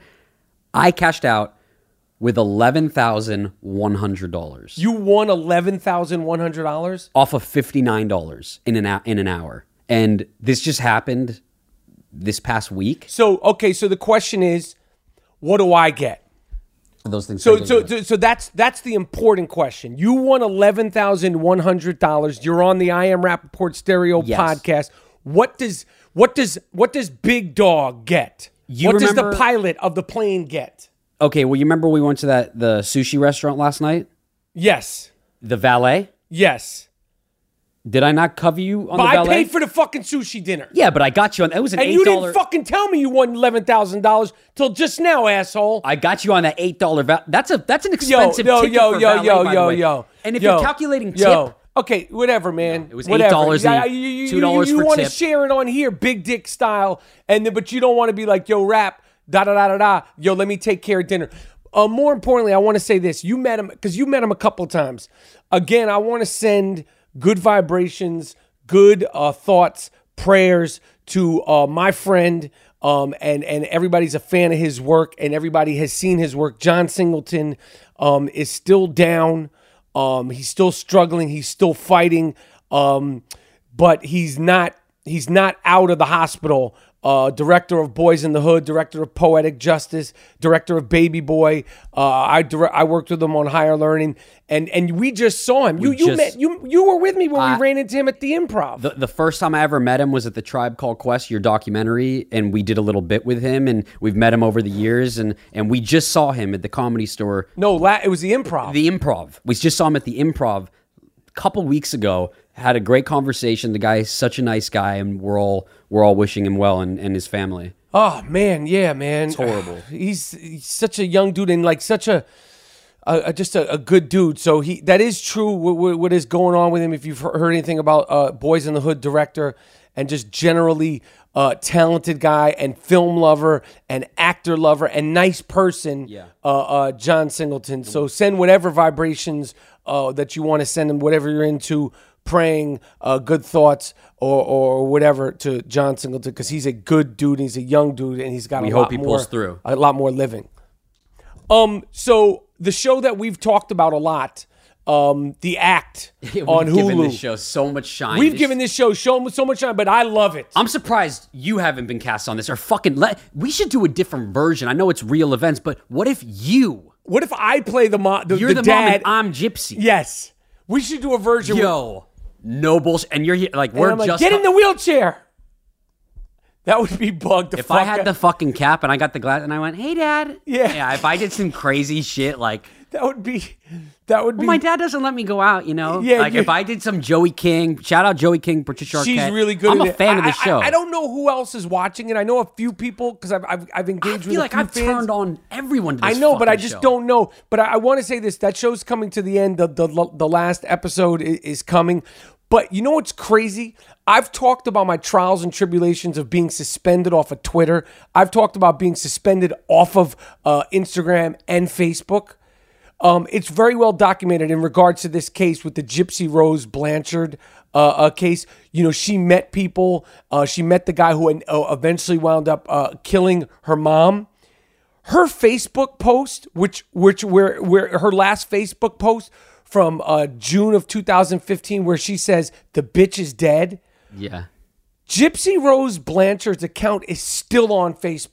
I cashed out with eleven thousand one hundred dollars You won eleven thousand one hundred dollars? off of fifty-nine dollars in an, in an hour. And this just happened this past week. So, okay, so the question is, what do I get? Those things. So, so, so, so that's that's the important question. You won eleven thousand one hundred dollars. You're on the I Am Rappaport Stereo Yes. podcast. What does what does what does Big Dog get? You what does remember- the pilot of the plane get? Okay, well, you remember we went to that the sushi restaurant last night? Yes, The valet? yes. Did I not cover you on But the I valet? paid for the fucking sushi dinner. Yeah, but I got you on. It was an And eight you dollar. didn't fucking tell me you won eleven thousand dollars till just now, asshole. I got you on that eight dollar. Va- that's a that's an Yo, expensive yo, ticket yo, for yo, valet, yo, by the yo, way. yo. And if yo, you're calculating tip, yo. Okay, whatever, man. it was Whatever. eight dollars Yeah, and you- you- two dollars you, you for want to tip. share it on here, big dick style, and then but you don't want to be like, yo, rap, da da da da da. Yo, let me take care of dinner. Uh, more importantly, I want to say this: you met him because you met him a couple of times. Again, I want to send good vibrations, good uh, thoughts, prayers to uh, my friend. Um, and and everybody's a fan of his work, and everybody has seen his work. John Singleton um, is still down. Um, he's still struggling. He's still fighting, um, but he's not. He's not out of the hospital. Uh, director of Boys in the Hood, director of Poetic Justice, director of Baby Boy. Uh, I dire- I worked with him on Higher Learning, and and we just saw him. You We you just- met you you were with me when I- we ran into him at the Improv. The, the first time I ever met him was at the Tribe Called Quest, your documentary, and we did a little bit with him, and we've met him over the years, and and we just saw him at the Comedy Store, no, la- it was the Improv. the Improv. We just saw him at the Improv a couple weeks ago. Had a great conversation. The guy is such a nice guy, and we're all we're all wishing him well and, and his family. Oh man, yeah, man, it's horrible. He's, he's such a young dude and like such a, a, a- just a, a good dude. So he that is true. What, what, what is going on with him? If you've heard anything about uh, Boys in the Hood director and just generally uh, talented guy and film lover and actor lover and nice person, Yeah. uh, uh, John Singleton. So send whatever vibrations uh, that you want to send him, whatever you're into. Praying uh, good thoughts or or whatever to John Singleton because he's a good dude. He's a young dude and he's got We a hope lot he more, pulls through. a lot more living. Um, so the show that we've talked about a lot, um, The Act We've on given Hulu. this show so much shine. We've This- given this show so, so much time, but I love it. I'm surprised you haven't been cast on this or fucking let. We should do a different version. I know it's real events, but what if you? What if I play the mom? The, You're the, the, mom dad. and I'm Gypsy. Yes, we should do a version. where- Yo, no bullshit. And you're here, like, and we're I'm like, just. get in the wheelchair. That would be bugged. The if fuck I had out- the fucking cap and I got the glass and I went, hey, dad. Yeah. Yeah, if I did some crazy shit, like, that would be, that would well, be. my dad doesn't let me go out, you know? Yeah, Like, yeah. if I did some Joey King, shout out Joey King, Patricia Arquette. She's really good. I'm at a it. fan of I- the show. I, I don't know who else is watching it. I know a few people because I've, I've I've I engaged feel with like a few I've fans. turned on everyone to I this know, but I fucking just show. don't know. But I, I want to say this: that show's coming to the end. The the, the last episode is, is coming. But you know what's crazy? I've talked about my trials and tribulations of being suspended off of Twitter. I've talked about being suspended off of uh, Instagram and Facebook. Um, it's very well documented in regards to this case with the Gypsy Rose Blanchard uh, uh, case. You know, she met people. Uh, she met the guy who uh, eventually wound up uh, killing her mom. Her Facebook post, which which where where her last Facebook post from uh, June of two thousand fifteen, where she says the bitch is dead. Yeah. Gypsy Rose Blanchard's account is still on Facebook.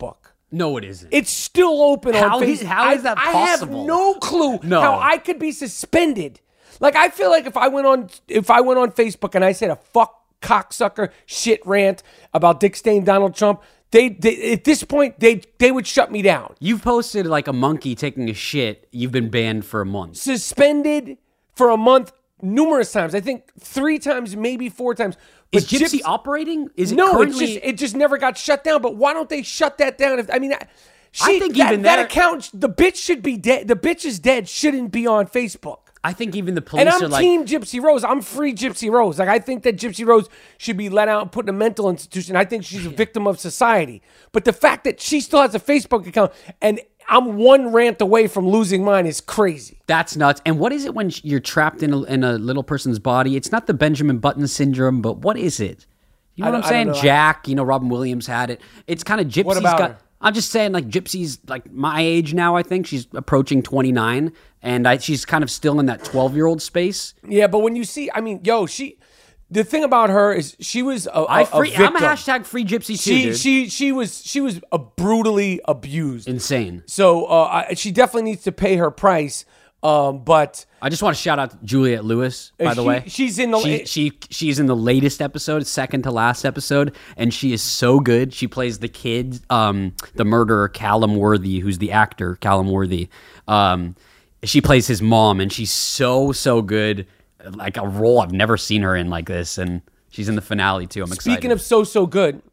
No, it isn't. It's still open How on is- Facebook. how is that I, I have possible? no clue No. how I could be suspended. Like, I feel like if I went on if I went on Facebook and I said a fuck cocksucker shit rant about Dick Stain, Donald Trump, they, they at this point they they would shut me down. You've posted like a monkey taking a shit. You've been banned for a month. Suspended for a month numerous times. I think three times, maybe four times. Is But Gypsy Gyps- operating? Is it no, currently? it's just it just never got shut down. But why don't they shut that down? If I mean, I, she, I think that, even that there- account, the bitch should be dead. The bitch is dead. Shouldn't be on Facebook. I think even the police And I'm are like, Team Gypsy Rose. I'm free Gypsy Rose. Like I think that Gypsy Rose should be let out and put in a mental institution. I think she's a victim of society. But the fact that she still has a Facebook account and I'm one rant away from losing mine is crazy. that's nuts. And what is it when you're trapped in a, in a little person's body? It's not the Benjamin Button syndrome, but what is it? You know I what I'm don't- I saying? don't know. Jack, you know, Robin Williams had it. It's kind of Gypsy's What about got. her? I'm just saying, like, Gypsy's like my age now, I think. She's approaching twenty-nine, and I, she's kind of still in that twelve-year-old space. Yeah, but when you see, I mean, yo, she. The thing about her is she was a, a, I free, a victim. I'm a hashtag free Gypsy too, She dude. she she was she was a brutally abused. Insane. So uh, I, she definitely needs to pay her price. Um, but I just want to shout out Juliette Lewis, by Uh, the she- way. she's in the- she, she she's in the latest episode, second to last episode, and she is so good. She plays the kid, um, the murderer Callum Worthy, who's the actor Callum Worthy. Um, she plays his mom, and she's so so good. Like a role I've never seen her in like this, and she's in the finale too. I'm excited. speaking of so so good,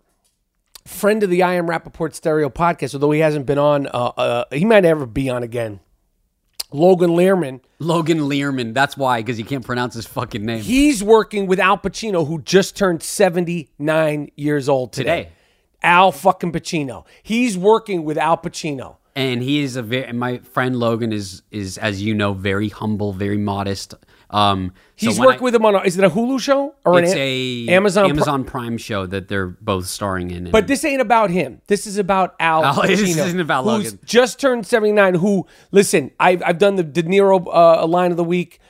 friend of the I Am Rappaport Stereo podcast, although he hasn't been on, uh, uh, he might never be on again. Logan Lerman. Logan Lerman, that's why, because he can't pronounce his fucking name. He's working with Al Pacino, who just turned seventy-nine years old today. Today. Al fucking Pacino. He's working with Al Pacino. And he is a very, my friend Logan is, is, as you know, very humble, very modest. Um, so He's when worked I- with him on, a, is it a Hulu show? Or It's an a Amazon Pri- Amazon Prime show that they're both starring in. But this ain't about him. This is about Al Al- Pacino. this isn't about who's Logan. just turned seventy-nine, who, listen, I've, I've done the De Niro uh, line of the week.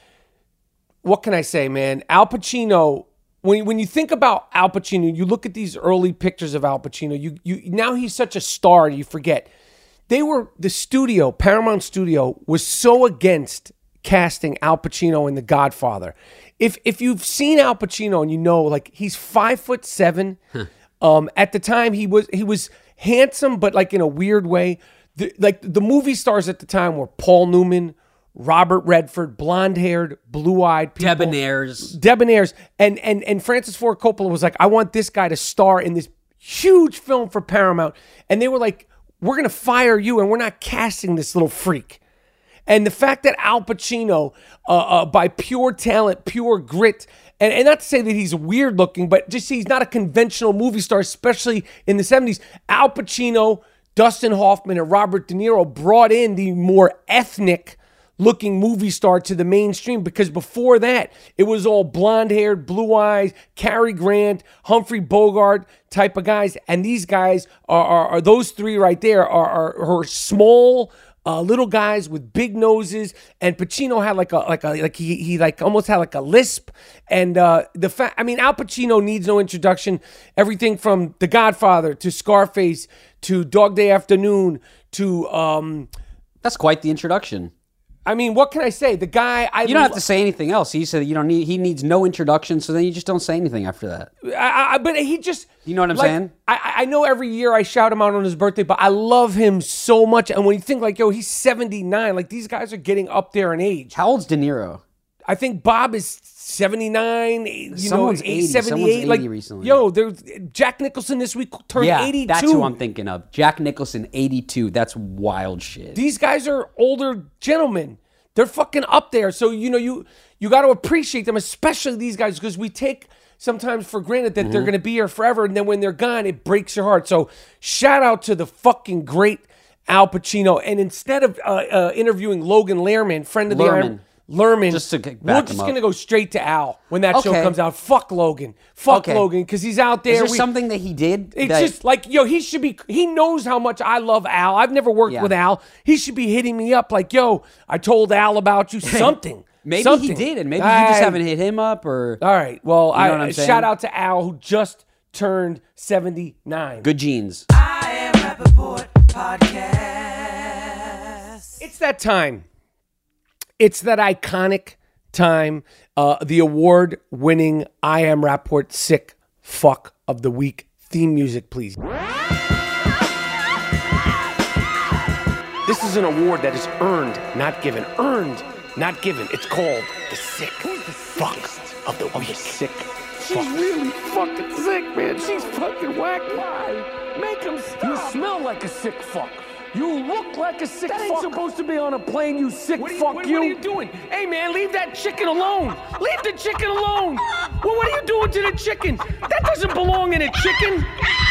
What can I say, man? Al Pacino, when, when you think about Al Pacino, you look at these early pictures of Al Pacino, you, you now he's such a star, you forget. They were, the studio, Paramount Studio, was so against casting Al Pacino in The Godfather. If if you've seen Al Pacino and you know, like, he's five foot seven. Um, at the time, he was he was handsome, but like in a weird way. The, like the movie stars at the time were Paul Newman, Robert Redford, blonde-haired, blue-eyed people. Debonaires. Debonaires. And and and Francis Ford Coppola was like, I want this guy to star in this huge film for Paramount. And they were like, we're going to fire you and we're not casting this little freak. And the fact that Al Pacino, uh, uh, by pure talent, pure grit, and, and not to say that he's weird looking, but just he's not a conventional movie star, especially in the seventies. Al Pacino, Dustin Hoffman, and Robert De Niro brought in the more ethnic looking movie star to the mainstream, because before that, it was all blonde-haired, blue eyes, Cary Grant, Humphrey Bogart type of guys. And these guys are, are, are those three right there are, are, are small, Uh, little guys with big noses, and Pacino had like a like a like he he like almost had like a lisp, and uh, the fact I mean Al Pacino needs no introduction. Everything from The Godfather to Scarface to Dog Day Afternoon to um, That's quite the introduction. I mean, what can I say? The guy I You don't have to say anything else. He said you don't need. He needs no introduction, so then you just don't say anything after that. I, I, but he just You know what I'm like, saying? I, I know every year I shout him out on his birthday, but I love him so much. And when you think like, yo, he's seventy-nine, like these guys are getting up there in age. How old's De Niro? I think Bob is seventy-nine, you Someone's know, eighty. seventy-eight. Someone's like, eighty recently. Yo, there's Jack Nicholson this week turned Yeah, eighty-two. that's who I'm thinking of. Jack Nicholson, eighty-two. That's wild shit. These guys are older gentlemen. They're fucking up there. So, you know, you you got to appreciate them, especially these guys, because we take sometimes for granted that Mm-hmm. they're going to be here forever. And then when they're gone, it breaks your heart. So shout out to the fucking great Al Pacino. And instead of uh, uh, interviewing Logan Lerman, friend of the Lerman. Iron, Lerman, Just to back we're him just up. going to go straight to Al when that show Okay. comes out. Fuck Logan. Fuck Okay. Logan, because he's out there. Is there We- something that he did? it's that, just like, yo, he should be, he knows how much I love Al. I've never worked Yeah. with Al. He should be hitting me up like, yo, I told Al about you, something. maybe something. he did, and maybe you just I- haven't hit him up, or All right. Well, You know I, what I'm saying? shout out to Al, who just turned seventy-nine. good genes. I am Rappaport Podcast. It's that time. It's that iconic time. Uh, the award-winning I Am Rapport Sick Fuck of the Week theme music, please. This is an award that is earned, not given. Earned, not given. It's called the Sick Fuck of the Week. Sick Fuck. She's really fucking sick, man. She's fucking whack. Why? Make him stop. You smell like a sick fuck. You look like a sick fuck. That ain't supposed to be on a plane, you sick what you, fuck what, you. What are you doing? Hey, man, leave that chicken alone. Leave the chicken alone. Well, what are you doing to the chicken? That doesn't belong in a chicken.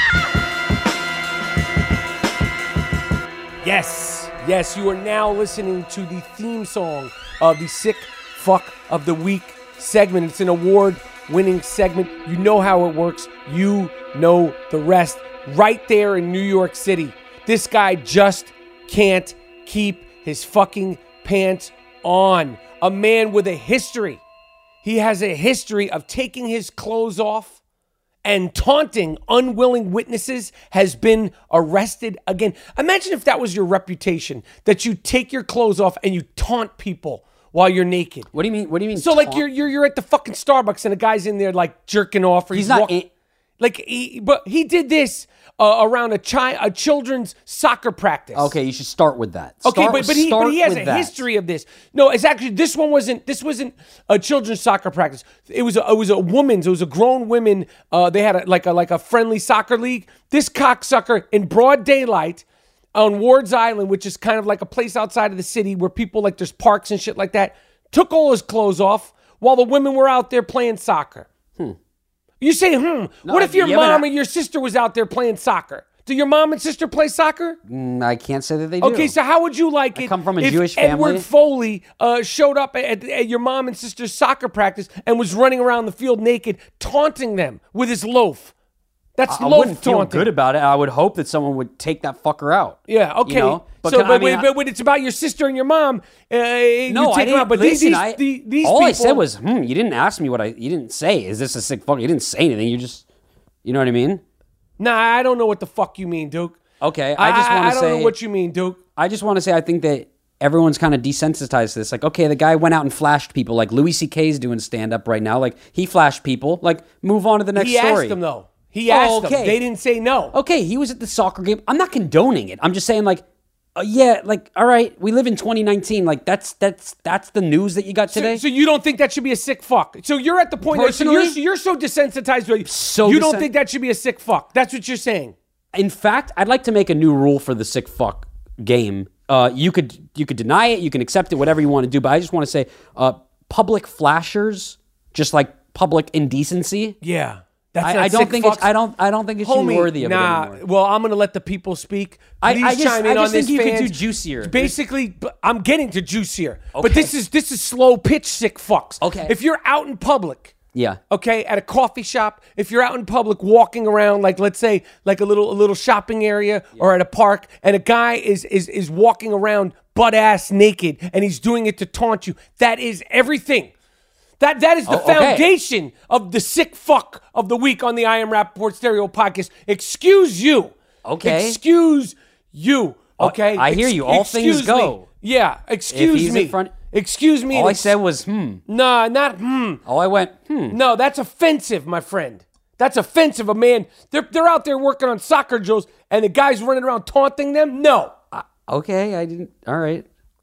Yes, yes, you are now listening to the theme song of the Sick Fuck of the Week segment. It's an award-winning segment. You know how it works. You know the rest. Right there in New York City. This guy just can't keep his fucking pants on. A man with a history. He has a history of taking his clothes off and taunting unwilling witnesses, has been arrested again. Imagine if that was your reputation, that you take your clothes off and you taunt people while you're naked. What do you mean? What do you mean? So taunt? like you're you're you're at the fucking Starbucks and a guy's in there like jerking off, or he's, He's not walk- in- like he, but he did this uh, around a chi- a children's soccer practice. Okay, you should start with that. Okay, Start- but but he start but he has with a that. history of this. No, it's actually this one wasn't this wasn't a children's soccer practice. It was a, it was a woman's. It was a grown women. Uh, they had a, like a like a friendly soccer league. This cocksucker in broad daylight on Ward's Island, which is kind of like a place outside of the city where people like there's parks and shit like that, took all his clothes off while the women were out there playing soccer. Hmm. You say, hmm. No, what if your yeah, but mom I- and your sister was out there playing soccer? Do your mom and sister play soccer? Mm, I can't say that they do. Okay, so how would you like I it come from a if Jewish Edward family. Foley uh, showed up at, at your mom and sister's soccer practice and was running around the field naked, taunting them with his loaf? That's I loaf wouldn't feel taunting. good about it. I would hope that someone would take that fucker out. Yeah, okay. You know? But so, can- but, I mean, but, but when it's about your sister and your mom, uh, No, you take I them didn't. out. But listen, these, I, these, these all people, I said was, hmm. You didn't ask me what I. You didn't say, is this a sick fuck? You didn't say anything. You just, you know what I mean? Nah, I don't know what the fuck you mean, Duke. Okay, I just want I to don't say know what you mean, Duke. I just want to say I think that everyone's kind of desensitized to this. Like, okay, the guy went out and flashed people. Like Louis C K's doing stand up right now. Like he flashed people. Like move on to the next He story. asked them though. He Oh, asked them. okay. They didn't say no. Okay, he was at the soccer game. I'm not condoning it. I'm just saying, like, uh, yeah, like, all right, we live in twenty nineteen. Like, that's that's that's the news that you got So, today. so you don't think that should be a sick fuck? So you're at the point that so you're, Personally? you're so desensitized. With So you don't desen- think that should be a sick fuck? That's what you're saying. In fact, I'd like to make a new rule for the sick fuck game. Uh, you could you could deny it, you can accept it, whatever you want to do. But I just want to say, uh, public flashers, just like public indecency. Yeah, that's I, not I don't sick think fucks. it's, I don't I don't think it should Homie, be worthy of nah. it anymore. Well, I'm gonna let the people speak. I- Please I just- chime in I just on this. think you could fans. do juicier. Basically, b- I'm getting to juicier. But Okay. this is this is slow pitch sick fucks. Okay. If you're out in public. Yeah. Okay, at a coffee shop, if you're out in public walking around, like let's say like a little a little shopping area or at a park, and a guy is is is walking around butt ass naked and he's doing it to taunt you, that is everything. That that is the Oh, okay. foundation of the sick fuck of the week on the I Am Rapport Stereo podcast. Excuse you. Okay. Excuse you. Okay. I hear you. All Excuse things me. go. Yeah. Excuse he's me. in front- Excuse me. All and I ex- said was, hmm. Nah, not hmm. All I went, hmm. No, that's offensive, my friend. That's offensive. A man, they're they're out there working on soccer drills, and the guy's running around taunting them. No, Okay, I didn't. All right.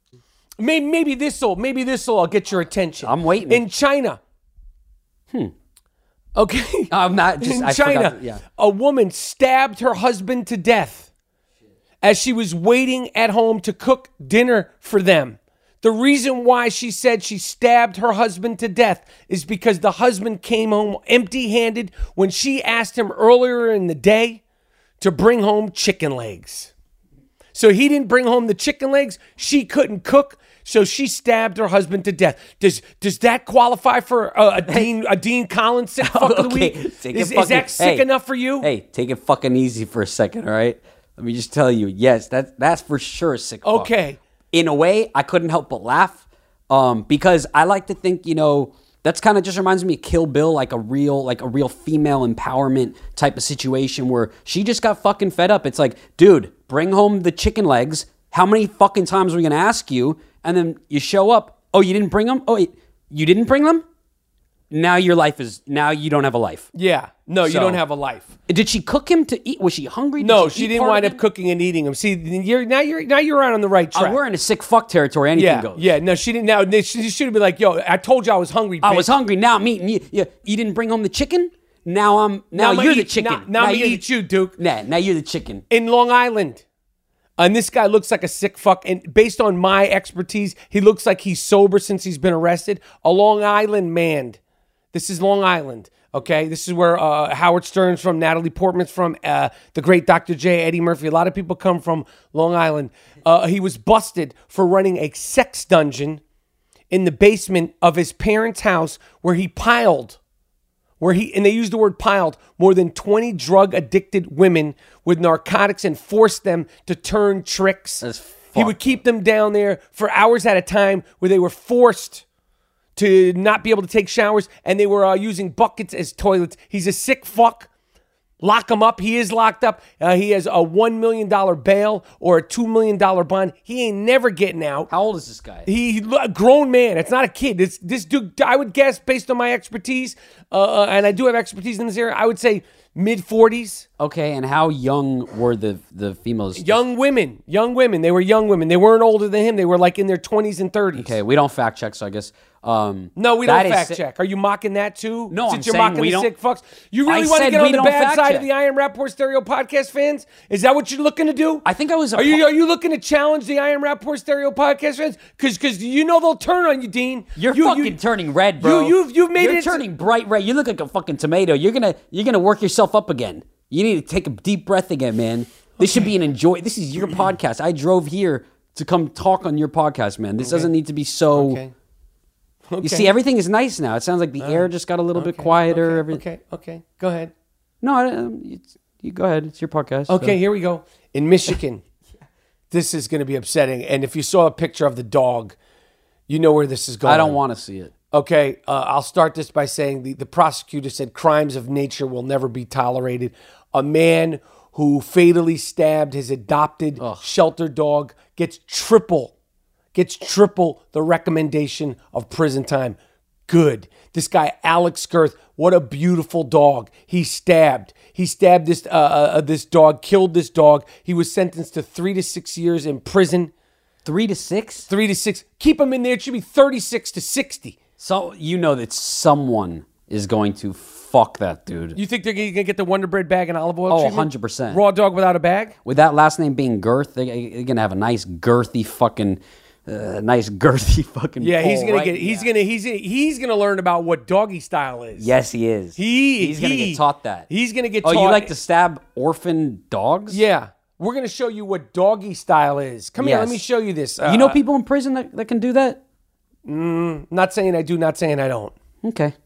maybe maybe this'll maybe this'll I'll get your attention. I'm waiting. In China. Hmm. Okay. I'm not just. In I China, forgot to- yeah. a woman stabbed her husband to death as she was waiting at home to cook dinner for them. The reason why she said she stabbed her husband to death is because the husband came home empty-handed when she asked him earlier in the day to bring home chicken legs. So he didn't bring home the chicken legs. She couldn't cook, so she stabbed her husband to death. Does does that qualify for a, a Dean a Dean Collins sick fuck of the Okay, week? take it Is, is fucking- that sick hey, enough for you? Hey, take it fucking easy for a second, all right? Let me just tell you, yes, that that's for sure a sick fuck. Okay. In a way, I couldn't help but laugh um, because I like to think, you know, that's kind of just reminds me of Kill Bill, like a real, like a real female empowerment type of situation where she just got fucking fed up. It's like, dude, bring home the chicken legs. How many fucking times are we going to ask you? And then you show up. Oh, you didn't bring them? Oh, wait, you didn't bring them? Now your life is, now you don't have a life. Yeah. No, you So- don't have a life. Did she cook him to eat? Was she hungry? Did No, she, she eat didn't part wind of up it? cooking and eating them. See, you're now you're now you're on the right Uh, track. we're in a sick fuck territory. Anything yeah, goes. yeah. No, she didn't. Now she should have been like, "Yo, I told you I was hungry. I bitch. was hungry. Now I'm eating you. You, you didn't bring home the chicken? Now I'm, now, Now I'ma you're the eat- chicken. now- now I'ma you're eat the- you, Duke. Nah, now you're the chicken. In Long Island." And this guy looks like a sick fuck. And based on my expertise, he looks like he's sober since he's been arrested. A Long Island man. This is Long Island, okay? This is where uh, Howard Stern's from, Natalie Portman's from, uh, the great Doctor J, Eddie Murphy. A lot of people come from Long Island. Uh, he was busted for running a sex dungeon in the basement of his parents' house where he piled where he, and they used the word piled, more than twenty drug-addicted women with narcotics and forced them to turn tricks. That's He would keep them down there for hours at a time where they were forced to not be able to take showers, and they were uh, using buckets as toilets. He's a sick fuck. Lock him up. He is locked up. Uh, he has a one million dollars bail or a two million dollars bond. He ain't never getting out. How old is this guy? He, a grown man. It's not a kid. This this dude, I would guess, based on my expertise, uh, uh, and I do have expertise in this area, I would say mid forties. Okay, and how young were the the females? Young women. Young women. They were young women. They weren't older than him. They were like in their twenties and thirties. Okay, we don't fact check, so I guess. Um, No, we that don't is fact si- check. Are you mocking that too? No, Since I'm you're saying mocking we the don't- sick fucks. You really I want to said get we on the don't bad fact side check. of the I Am Rapport Stereo podcast fans? Is that what you're looking to do? I think I was. A Are you po- are you looking to challenge the I Am Rapport Stereo podcast fans? Because because you know they'll turn on you, Dean. You're you, fucking you, turning red, bro. You you've you've made You're it turning bright red. You look like a fucking tomato. You're gonna you're gonna work yourself up again. You need to take a deep breath again, man. This should be an enjoy. This is your podcast. I drove here to come talk on your podcast, man. This doesn't need to be so. Okay. Okay. You see, everything is nice now. It sounds like the air just got a little bit Okay, quieter. Okay, Every- okay, okay. Go ahead. No, I, um, it's, you go ahead. It's your podcast. so. Okay, here we go. In Michigan, this is going to be upsetting. And if you saw a picture of the dog, you know where this is going. I don't want to see it. Okay, uh, I'll start this by saying the, the prosecutor said crimes of nature will never be tolerated. A man who fatally stabbed his adopted shelter dog gets triple, gets triple the recommendation of prison time. Good. This guy, Alex Girth, what a beautiful dog. He stabbed. He stabbed this, uh, uh, this dog, killed this dog. He was sentenced to three to six years in prison. Three to six. Three to six. Keep him in there. It should be thirty-six to sixty. So you know that someone is going to fuck that dude. You think they're going to get the Wonder Bread bag and olive oil Oh, treatment? one hundred percent. Raw dog without a bag? With that last name being Girth, they, they're gonna have a nice girthy fucking, uh, nice girthy fucking. Yeah, he's pole gonna right get. He's now. gonna. He's he's gonna learn about what doggy style is. Yes, he is. he he's gonna he- get taught that. He's gonna get. Oh, taught. you like to stab orphan dogs? Yeah, we're gonna show you what doggy style is. Come here, let Yes. me show you this. You know Uh, people in prison that, that can do that? Not saying I do. Not saying I don't. Okay.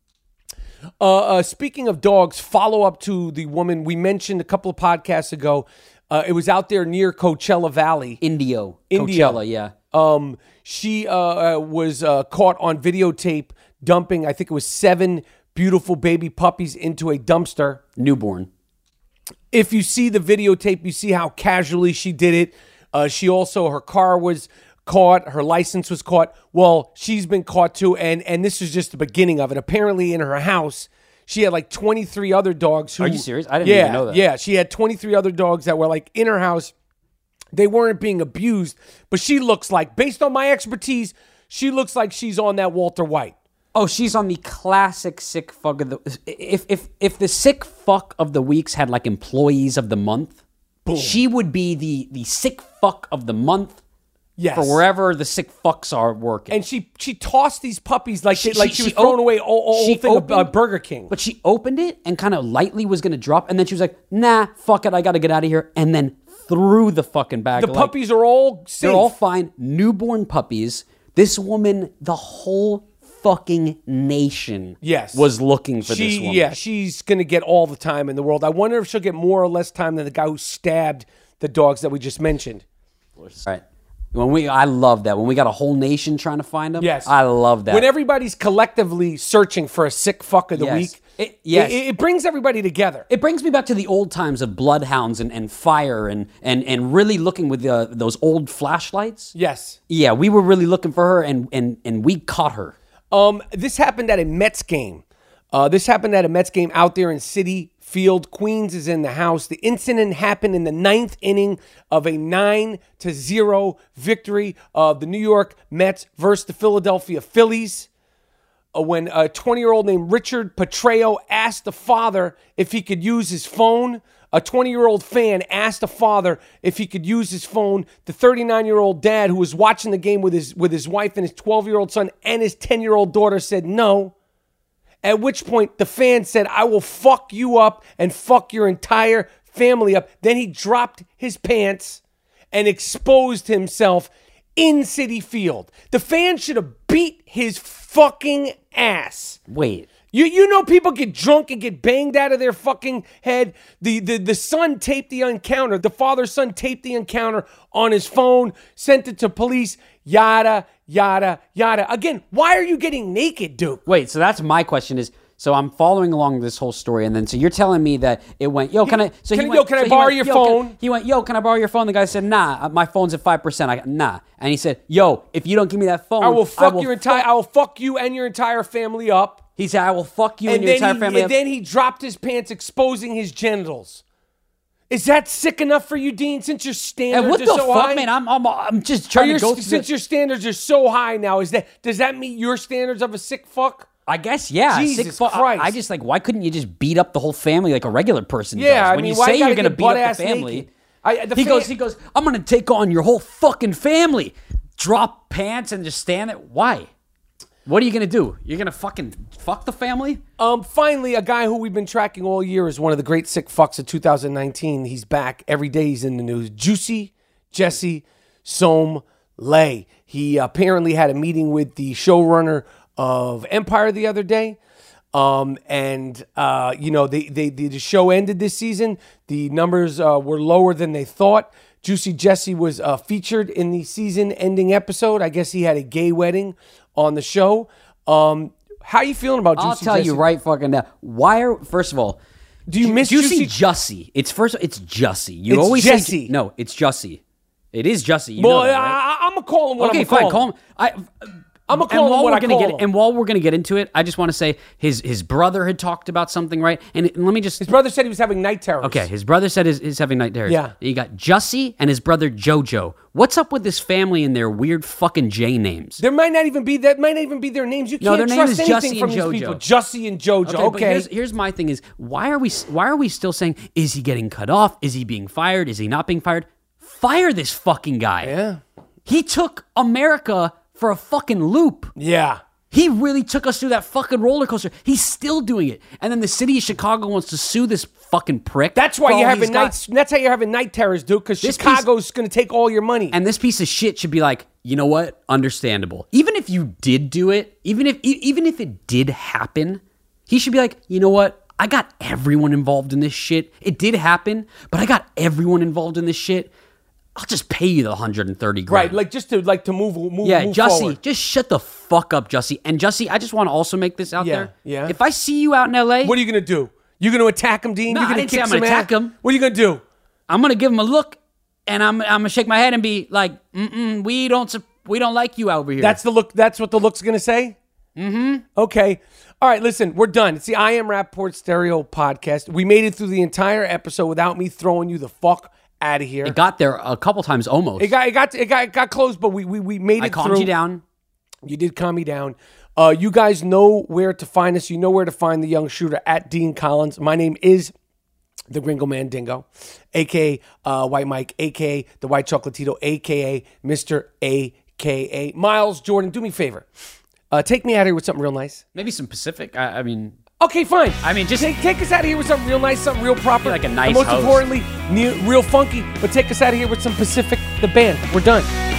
Uh, uh, speaking of dogs, follow up to the woman we mentioned a couple of podcasts ago. Uh, it was out there near Coachella Valley. Indio. Indio. Coachella, yeah. Um, she uh, uh, was uh, caught on videotape dumping, I think it was seven beautiful baby puppies into a dumpster. Newborn. If you see the videotape, you see how casually she did it. Uh, she also, her car was caught, her license was caught. Well, she's been caught too, and and this is just the beginning of it. Apparently, in her house, she had like twenty-three other dogs. Who, Are you serious? I didn't yeah, even know that. Yeah, she had twenty-three other dogs that were like in her house. They weren't being abused, but she looks like, based on my expertise, she looks like she's on that Walter White. Oh, she's on the classic sick fuck of the. If if if the sick fuck of the weeks had like employees of the month, she would be the the sick fuck of the month. Yes. For wherever the sick fucks are working. And she she tossed these puppies like She- they, like she- she, was she throwing op- away all, all she thing of uh, opened- Burger King. But she opened it and kind of lightly was going to drop, and then she was like, "Nah, fuck it, I got to get out of here," and then threw the fucking bag. the like, puppies are all safe. they're all fine, newborn puppies. This woman, the whole fucking nation, Yes. was looking for she, this woman. Yeah, she's going to get all the time in the world. I wonder if she'll get more or less time than the guy who stabbed the dogs that we just mentioned. All right. When we, I love that. When we got a whole nation trying to find them. Yes. I love that. When everybody's collectively searching for a sick fuck of the Yes. week, It- yes. it, it brings everybody together. It brings me back to the old times of bloodhounds and, and fire and, and, and really looking with the, those old flashlights. Yes. Yeah, we were really looking for her, and, and, and we caught her. Um, this happened at a Mets game. Uh, this happened at a Mets game out there in Citi Field. Queens is in the house. The incident happened in the ninth inning of a nine to zero victory of the New York Mets versus the Philadelphia Phillies. Uh, when a twenty-year-old named Richard Petreo asked the father if he could use his phone. A twenty-year-old fan asked the father if he could use his phone. The thirty-nine-year-old dad who was watching the game with his with his wife and his twelve-year-old son and his ten-year-old daughter said no. At which point the fan said, I will fuck you up and fuck your entire family up. Then he dropped his pants and exposed himself in Citi Field. The fan should have beat his fucking ass. Wait. You you know people get drunk and get banged out of their fucking head. The, the the son taped the encounter. The father's son taped the encounter on his phone, sent it to police, yada, yada, yada. Again, why are you getting naked, Duke? Wait, so that's my question is, so I'm following along this whole story, and then so you're telling me that it went, yo, can I, so Can he I- went, yo, can I so he borrow went, your yo, phone? Can, he went, yo, can I borrow your phone? The guy said, nah, uh, my phone's at five percent. I got, nah. And he said, yo, if you don't give me that phone, I will fuck your fuck- entire I will fuck you and your entire family up. He said, I will fuck you and, And your then, entire he, family. and up. then he dropped his pants, exposing his genitals. Is that sick enough for you, Dean? Since your standards and what are the so fuck, high, man? I'm, I'm, I'm just Are trying your- to go through since the- your standards are so high now, is that does that meet your standards of a sick fuck? I guess, yeah. Jesus sick fu- Christ. I, I just like, why couldn't you just beat up the whole family like a regular person Yeah, does? I When mean, you why say you gotta you're going to get beat up butt-ass the family, naked? I- the he fan- goes, he goes, I'm going to take on your whole fucking family. Drop pants and just stand there. Why? What are you going to do? You're going to fucking fuck the family? Um, finally, a guy who we've been tracking all year is one of the great sick fucks of two thousand nineteen. He's back. Every day he's in the news. Juicy Jesse Som Lay. He apparently had a meeting with the showrunner of Empire the other day. Um, and, uh, you know, they, they, the show ended this season. The numbers uh, were lower than they thought. Juicy Jesse was uh, featured in the season-ending episode. I guess he had a gay wedding on the show. Um, how you feeling about Juicy I'll tell Jesse? you right fucking now. Why are, first of all, Do you Ju- miss Juicy Juicy? Jussie? It's first, it's Jussie. You It's always Jesse. say, no, it's Jussie. It is Jussie. You Well, know that, right? I, I'm gonna call him what Okay, I'm gonna fine. call him. Call him. I, I'm gonna and call him while what we're I gonna call get him. and while we're gonna get into it, I just want to say his his brother had talked about something, right? And, and let me just His brother said he was having night terrors. okay. His brother said he's, he's having night terrors. Yeah. You got Jussie and his brother Jojo. What's up with this family and their weird fucking J names? There might not even be that. Might not even be their names. You No, can't their name trust is anything Jussie from and these Jojo. people. Jussie and Jojo. Okay. but here's, here's my thing: is why are we why are we still saying is he getting cut off? Is he being fired? Is he not being fired? Fire this fucking guy. Yeah. He took America for a fucking loop. Yeah. He really took us through that fucking roller coaster. He's still doing it. And then the city of Chicago wants to sue this fucking prick. That's why for you're all he's having got. nights. That's how you're having night terrors, dude. Because This Chicago's going to take all your money. And this piece of shit should be like, you know what? Understandable. Even if you did do it, even if e- even if it did happen, he should be like, you know what? I got everyone involved in this shit. It did happen, but I got everyone involved in this shit. I'll just pay you the one hundred thirty grand. right, like just to like to move, move, Yeah, move Jussie, forward. just shut the fuck up, Jussie. And Jussie, I just want to also make this out Yeah, there. yeah. If I see you out in L A, What are you going to do? You're going to attack him, Dean? No, You're I going didn't to say kick I'm gonna some attack ass? him. What are you going to do? I'm gonna give him a look, and I'm I'm gonna shake my head and be like, Mm-mm, we don't sup- we don't like you over here. That's the look. That's what the look's going to say? Mm-hmm. Okay. All right, listen, we're done. It's the I Am Rapport Stereo podcast. We made it through the entire episode without me throwing you the fuck out of here. it got there a couple times almost. It got it got it got it got close, but we we, we made it I calmed through. you down. You did calm me down. Uh, you guys know where to find us. You know where to find the young shooter at Dean Collins. My name is the Gringo Man Dingo, a k a. Uh, White Mike, a k a. the White Chocolatito, a k a. Mister A K A. Miles Jordan, do me a favor. Uh, take me out of here with something real nice. Maybe some Pacific. I, I mean, Okay, fine. I mean, just- take, take us out of here with something real nice, something real proper. Like a nice And most host. importantly, ne- real funky. But take us out of here with some Pacific, the band. We're done.